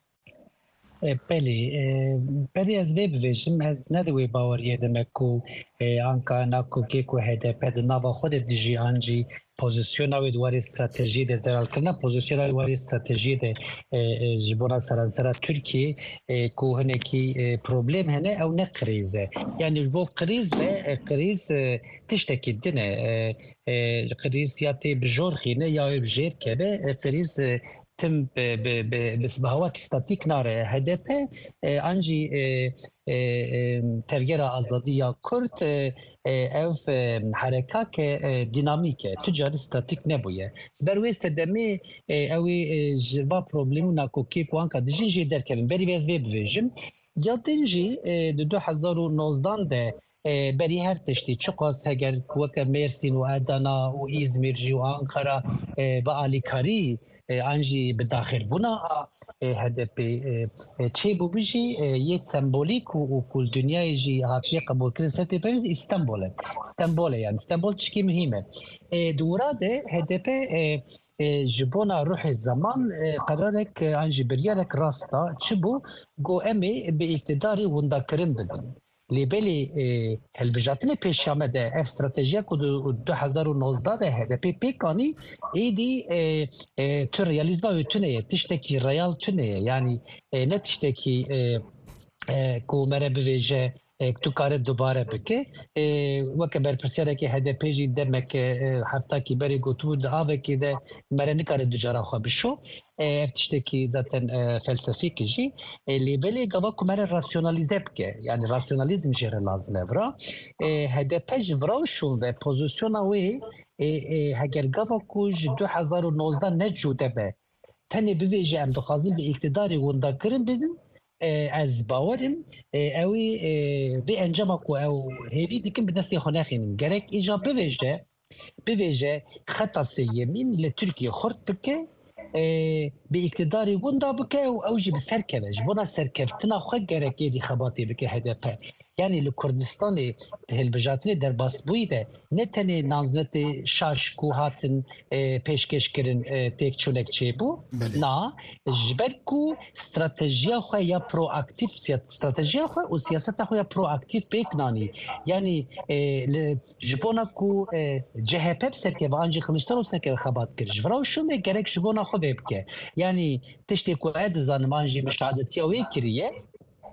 بله بری از وی بویشم از ندوی باوریه دمکو آنکا ناکو که که هدف ده نوا خود دیجی آنجی پوزیسیون آوی دواری استراتژی ده درال کرنا پوزیسیون آوی دواری استراتژی ده جبورا سرانسرا ترکیه که هنه کی پروبلم هنه او نه قریزه یعنی بو قریز ده قریز تشتکی دنه قریز یا تی بجور خینه یا بجیر کبه قریز تم بهوات ستاتيك نار هدفه انجي ترجرة آزادية كرد او حركات ديناميكه تجاري ستاتيك نبويه برويست دمي او جوا بروبليمنا كوكي كوانكا دجيجي دركن بري بيز ويب فيجن جاتنجي دو هزار و نوزده ده بری هر تشتی چقاس هگر کوک مرسین و ادنا و ازمیر و آنکارا و آلیکاری انجی به داخل بنا هدف چه بو بجی یک سمبولیک و کل دنیای جی هافیه قبول کردن سطح پایین استانبوله استانبوله یعنی استانبول چی مهمه دوراده هدف جبونا روح الزمان قرارك انجي بريالك راستا چبو گو امی به اقتداری وندکرین بدن لیبلی هلبجاتنی پیش آمده استراتژی که دو هزار و نوزده ده هدفی پیکانی ایدی تو ریالیزم و تونه تشتکی ریال تونه یعنی نه تشتکی که مره بویجه تو کار دوباره بکه وقت بر پرسیاره که هدفی جی دمک حتی که بری گوتو دعوه که ده مره نکار دجارا خواه بشو تشتكي ذات فلسفي كيجي اللي بالي قضا كمال راسيوناليزي بكي يعني راسيوناليزم جير لازم برا هذا باج برا شو ذا بوزيشن وي هاجر قضا كوج دو هزار و نوزده نجو دبه تاني بيجي عند قاضي باقتداري وندكرن بدن از باورم اوي بانجامك او هذه ديكم بدسي خناخين جرك ايجاب بيجي بيجي خطا سيمين لتركيا خرط بكي به اقتداری وندا بکه و اوجی به سرکوش بنا سرکفتنا خود گرکی دی خباتی بکه هدفه یعنی لکردستان هلبجاتنی در باس بویده نه تنه نازنت شاش کو هاتن پیشکش کرن تیک چونک چه بو نه جبر کو استراتژیا خو یا پرو اکتیو استراتژیا خو او سیاست خو یا پرو اکتیو پیکنانی یعنی جبونا کو جهپب سرکه وانجی خمستر سرکه خبات کرد جبرا شونه گرک جبونا خو بکه یعنی تشتی کو اد زان مانجی مشاهدتی او کریه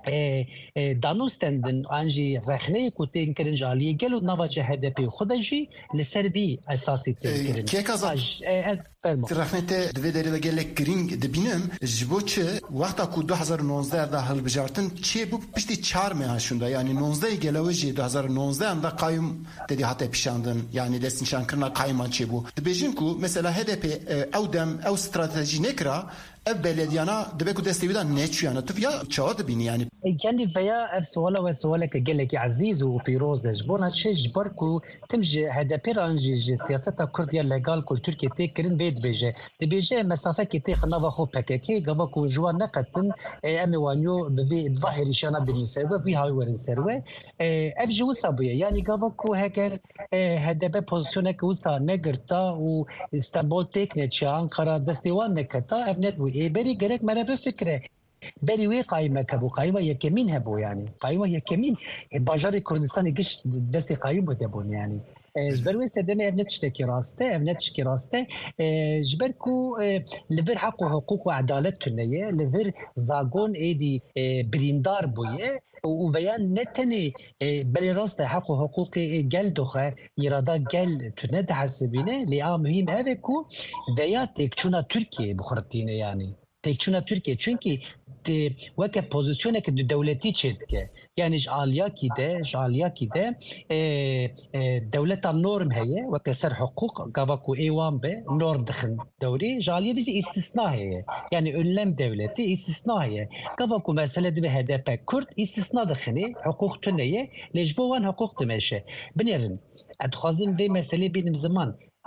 دانوستندن آنجی رخنه کوتین کرن جالی گلو نواجه هدفی خودجی لسربی اساسی تکرن. که کازا رخنه دوی داری و گلک گرینگ دبینم جبوچ وقتا کو دو هزار و نوزده ده هل بجارتن چی بو پشتی چهار میهاشونده یعنی نوزده گلوجی دو هزار و نوزده ام دا قایم dedi hatta pişandın yani desin şankırna kayman çi bu. Dibejin ku mesela H D P ev dem ev strateji nekra ev belediyana debe ku destevidan ne çuyana tuf ya çağı bini yani. يعني فيا السؤال والسؤال كجلك عزيز وفيروز جبرنا شيء جبركو تمجي هذا بيرانجي سياسة كردية لقال كل تركيا تكرن بيت بيجي بيجي مسافة كتير خنابا خو بككي قبكو جوان نقطن أمي وانيو بذي ظاهر شانا بالنسبة في هاي ورنسروه أبجي وصابية يعني قبكو هكر هذا ببوزيشنك وصا نقرتا وإسطنبول تكنيتش أنقرة دستيوان نكتا أبنت وإيه بري قرق مرة بفكرة بری وی قایمه کبو قایمه یکمین هبو یعنی قایمه یکمین باجار کردستان گش دست قایم بوده بون یعنی جبروی سدمه ابنت شتکی راسته ابنت شکی راسته جبرکو لور حق و حقوق و عدالت کنیه لور زاگون ایدی بریندار بویه و بیان نتنی بلی راست حق و حقوق گل دخه ایرادا گل تونه ده حسبینه لیا مهم هده کو ویا تکچونا ترکیه بخورتینه یعنی تکچونا ترکیه چونکی وکه پوزیشونه که دولتی چیز که یعنی جالیا کی ده جالیا کی ده دولت نورم هیه وکه سر حقوق قواکو ایوان به نورم دخن دوری جالیا بیزی استثناء هیه یعنی önlem devleti istisna هیه قواکو مسئله دو هدف کرد استثناء دخنی حقوق تنیه لجبوان حقوق تمشه بنیرن ادخازم ده مسئله بینم زمان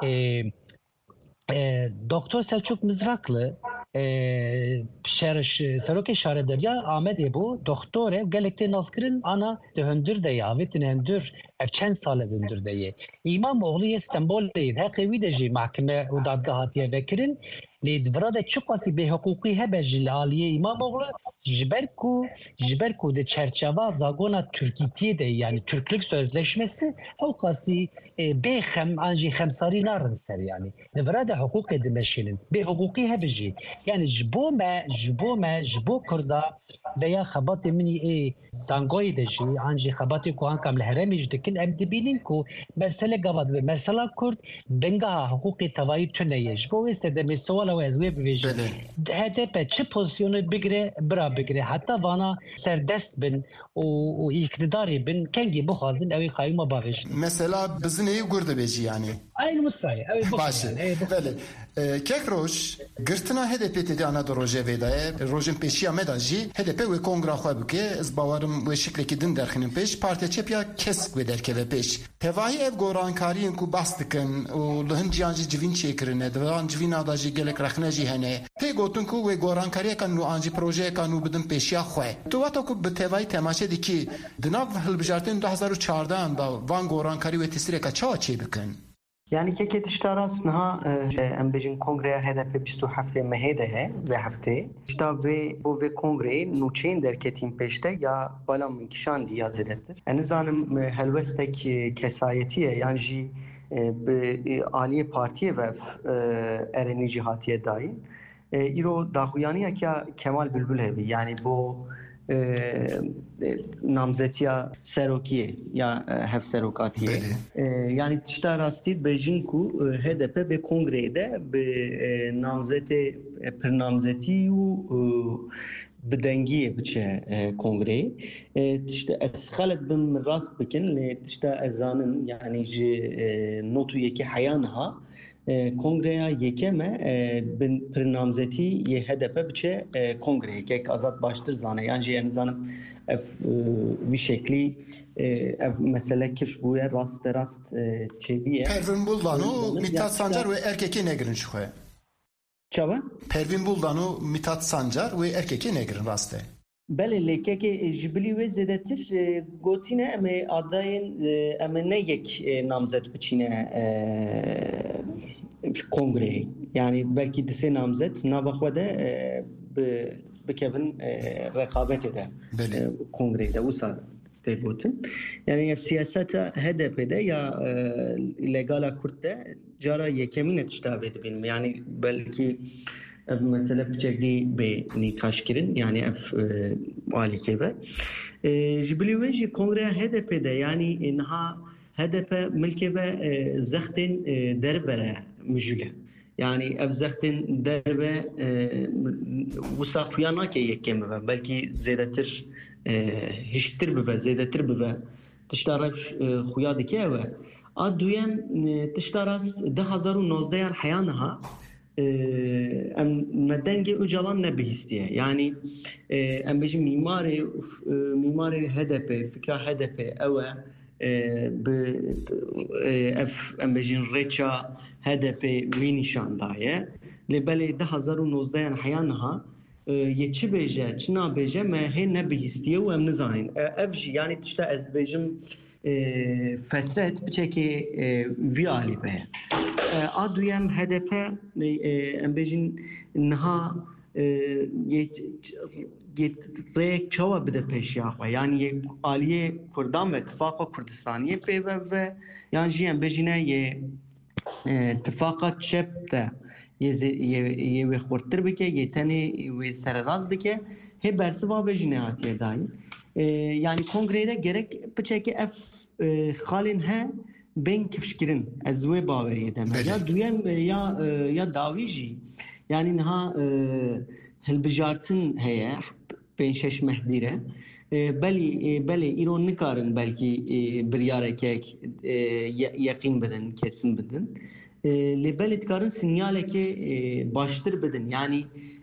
دکتر سلچوک مزرقlı شرش سروک شاردریا آمد بو دکتره گلکته نازکرین آنا دهندر دی آویتن هندر اف چند سال دهندر دی امام اوغلی استنبول دید هقوی دجی محکمه و دادگاهاتیه بکرین لید براده چقاسی به حقوقی هبه جلالیه امام اوغلی جبرکو جبرکو ده چرچوا زاگونا ترکیتیه دی yani Türklük sözleşmesi avkasi به خم آنجی خمساری نارن سر يعني نبراد حقوق دمشقين بحقوقي هبجي يعني جبو ما جبو ما جبو كردا بيا خبط مني ايه تانغوي دجي آنجي خبطي كوان كام الهرمي جدكن ام دبينين كو مسألة قبض مسألة كرد بنغا حقوقي توايب تنية جبو استدامي سوالا وازوي بيجي هذا بچه بوزيشن بگره برا بگره حتى وانا سردست بن و اقتداري بن كنجي بخازن اوي قايمة باغش مثلا بزن neyi gurda beji yani? Aynı mutsayi. Başı. Böyle. Kek roj, gırtına H D P dedi ana roje vedaye, rojun peşi amedaji, H D P ve kongra xwe bike, ez bawarım ve şikleki din derxinin peş, partiya çepya kesk ve derkeve peş. Tevahi ev gorankariyin ku bastıkın, o lehın ciyancı civin çekirine, devan civin adaji gelek raxneci hene. Te gotun ku ve gorankariye kan nu anji proje kan nu bidin peşiya xwe. Tu vata ku be tevahi temaşe di ki, dinav hilbijartin دو هزار و چهارده da van gorankari ve tesireka çağa çebikin. يعني كيكي تشتغل نها ام بيجن كونغري هذا في بيستو هفته مهيده هي و هفته تشتغل بو في كونغري نوچين دركتين بيشته يا بالا من كشان دي يازدتر انا زانم هلوستك كسايتيه يعني جي عالی پارتی و ارنی جهاتیه دایی ایرو داخویانی که کمال بلبل هبی یعنی بو نامزدیا سروکیه یا هف سروکاتیه yani تشتا راستید بیجین کو H D P به کنگره به نامزد پر نامزدی و بدنگیه بچه کنگره تشتا اسخالت بن راست بکن تشتا ازانن yani نوتو یکی حیانها کنگره یکمه بن پرنامزتی یه هدف بچه کنگره که آزاد باشتر زانه yani yani زانم bir şekli mesele kif bu ya rast rast çebiye Pervin Buldan'u Mithat Sancar ve erkeki negrin çıkıyor. Çaba? Pervin Buldan'u Mithat Sancar ve erkeki negrin rastı. Bele leke ki jibli ve zedetir gotine ame adayın ame ne yek namzet biçine kongre yani belki dise namzet navaxwede bikevin rekabet ede kongrede usa devotin yani siyasete H D P'de ya legala Kürt'te cara yekemin etiştav edibin yani belki ev mesele bıçakli be nikaş kirin yani ev vali keve jibli ve ji kongre H D P'de yani inha H D P milke ve zahtin derbere müjde yani ev zahtin derbe vusafiyana ki yekem ve belki zedetir hiçtir be zedetir be tiştaraf xuya dike ve aduyem tiştaraf ده هزار و نوزده حیانها ام مدنگ اجالان نبیستیه یعنی ام بجی میماری میماری هدف فکر هدف اوه ب اف ام بجی ریچا هدف می نشان دایه لبلی ده هزار و نوزده حیانها یه چی بیجه چی نبیجه مه نبیستیه و ام نزاین افجی یعنی تشتا از بیجم فساد بچکی ویالی به آدویم هدف ام بجین نها یه ریک چوا بده پیشیا خو یعنی یه عالیه کردان و اتفاق کردستانیه به و یعنی جی ام بجینه یه اتفاق چپ ده یه یه وی خورتر بکه یه تنی وی سرراز بکه هی برسوا بجینه هاتیه دایی yani kongrede gerek bıçaki ev halin he ben kifşkirin ezwe baveriye deme ya duyan ya ya davici yani ha helbijartın heye ben şeş mehdire beli beli iron nikarın belki bir yere kek yakin bedin kesin bedin le belit karın sinyale ki baştır bedin yani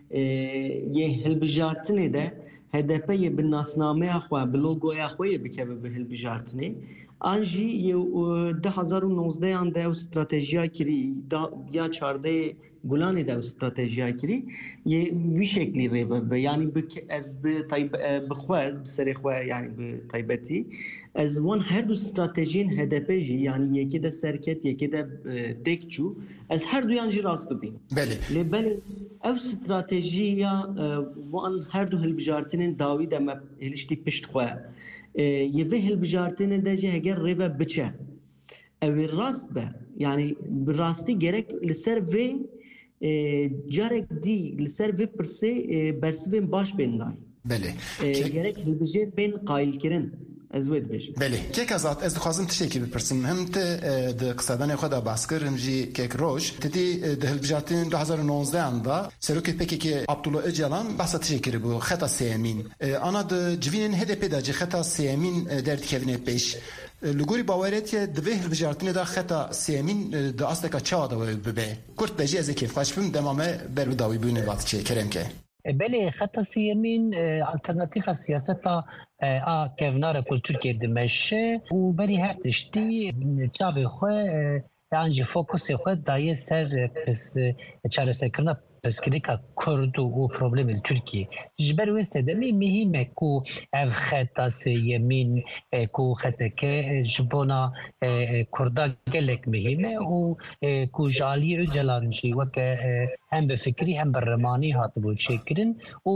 ye helbijartın de هدفه بالناسنامه اخوا بلوگویا خوی بکبه به هلبجارتنی انجی یو ده هزار و نوزده انده استراتژیا کری یا چارده گلانی ده استراتژیا کری یه وی شکلی ریبه یعنی از به طیب بخواز بسری خواه یعنی به طیبتی از وان هر دو استراتژین هدفه جی یعنی یکی ده سرکت یکی ده دکچو از هر دو یانجی راست بین بله لبل ev stratejiya van her du hilbijartinin davi de me ilişti pişt xwe ye ve hilbijartinin de heger rêve biçe ev rast be yani bir rastî gerek li ser ve carek dî li ser ve pirsê bersivên baş bên dayê gerek hilbijêr bên qayilkirin ازوید بشه بله که کازات از خوازم تشکی بپرسم هم ته د قصدان خدا باسکر هم جی که روش تدی ده هلبجاتین دو هزار و نوزده اندا سروک پکی که عبدالله اجلان بحث تشکی بو خطا سیمین انا د جوینن هدف دا جی خطا سیمین درد کevine پیش لګوري باورت د به هلبجاتین دا خطا سیمین د اصله کا چا دا به کورت بجی از کیف خاشبم دمامه بر داوی بونه وات چه کرم که بله خطا سیمین alternatif siyaseta a kevnara kul Türkiye demeşe u beri her tişti çabe xwe yani fokus xwe daye ser çaresekirina peskirika Kurd u problemin Türkiye jiber weste demi mihime ku ev xeta siyemin ku xeteke jibona Kurda gelek mihime u ku jali öcalan şey veke hem be fikri hem be remani hatbu çekirin u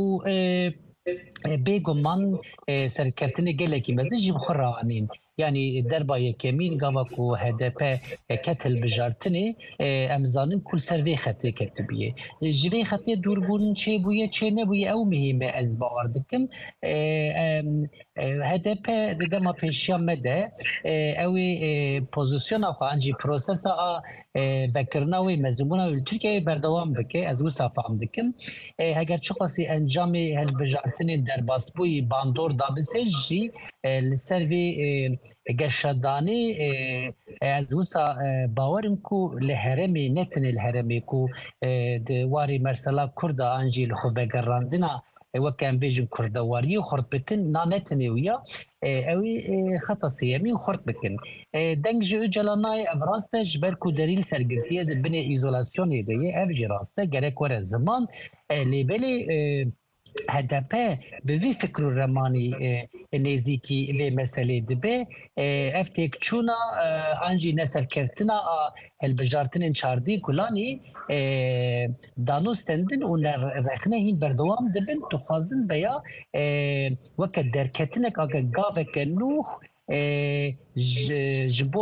بێگومان سەرکەوتنی gelekî mezin jî xwe anîn yani derba yekemîn gava ku H D P ket hilbijartinê em zanin ku ser vê xetê ketibiye ji vê xetê dûrbûn çê bûye çê nebûye ew mihîm e ez bawer dikim H D P di dema pêşiya me de ew ê pozisyona xwe an jî prosesa a bekirina wê mezînbûna wê li Tirkiyeyê berdewam bike ez wisa fehm dikim heger çi qasî encamê hilbijartinê derbasbûyî bandor dabise jî li ser vê geşadanê ez wisa bawerim ku li heremê netinê li heremê ku di warê mersela Kurda an jî li xwe vegerandina wek em bêjin kurdewariyê xurtbitin nanetinê wiya ew xeta siyemîn xurt bikin deng ji Öcalanayê ev rast e ji ber ku derîl sergirtiye di binê îzolasyonê de ye ev jî rast e gerek were ziman lêbelê H D P bi vî fikr û remanî nêzîkî vê meselê dibe ev têkçûna an jî neserkeftina a hilbijartinên çardî gulanî danûstendin û rexne hîn berdewam dibin dixwazin veya weke derketinek age gaveke nû ji bo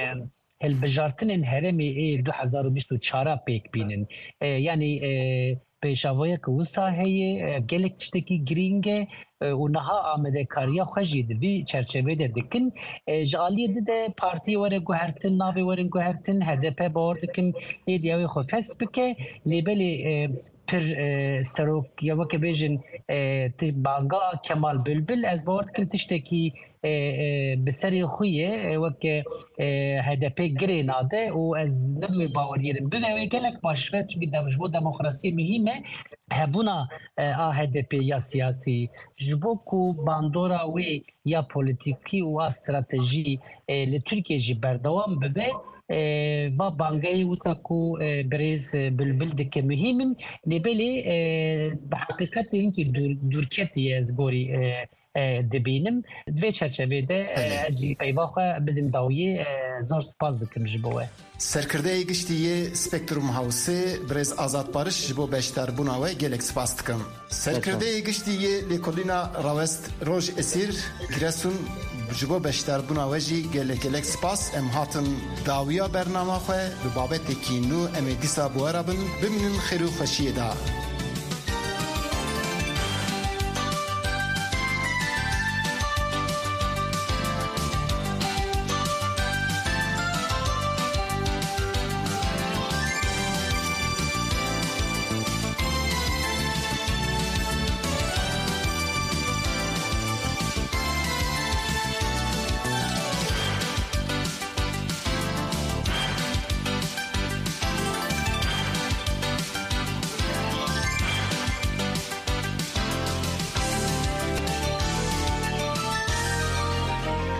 hilbijartinên heremê ê du hezar û bîst û çar pêk bînin yani پیشاوی که وسا هی گلک تشتکی گرینگه و نها آمده کاریا خوشی دوی چرچوه ده دکن جالی ده پارتی وره گوهرتن ناوی وره گوهرتن هدف باور دکن ایدیاوی خود فست بکه لیبلی پر سروک یا وکه بیجن بانگا کمال بلبل از باور دکن تشتکی بسری خویه وکه هدف گری ناده و از نوی باوریرم بده گلک باشفت چونکه دمجبو دموکراسی مهمه هبونا هدف یا سیاسی جبو کو باندورا وی یا پولیتیکی و استراتژی لترکیه جی بردوام ببه با بانگای وتاکو بریز بلبل دکه مهمن نبلی به حقیقت اینکه دورکتی از گوری دبینم دوی چرچوه ده اجی پیواخه بدن داویه زور سپاس دکم جبوه سرکرده گشتیه سپکتروم هاوسه برز آزاد بارش جبو بیشتر بناوه گلک سپاس دکم سرکرده گشتیه لیکولینا راوست روش اسیر گرسون جبو بیشتر بناوه جی گلک گلک سپاس ام هاتن داویا برنامه خواه ببابت کینو ام دیسا بوارا بن بمینن خیرو خوشیه دا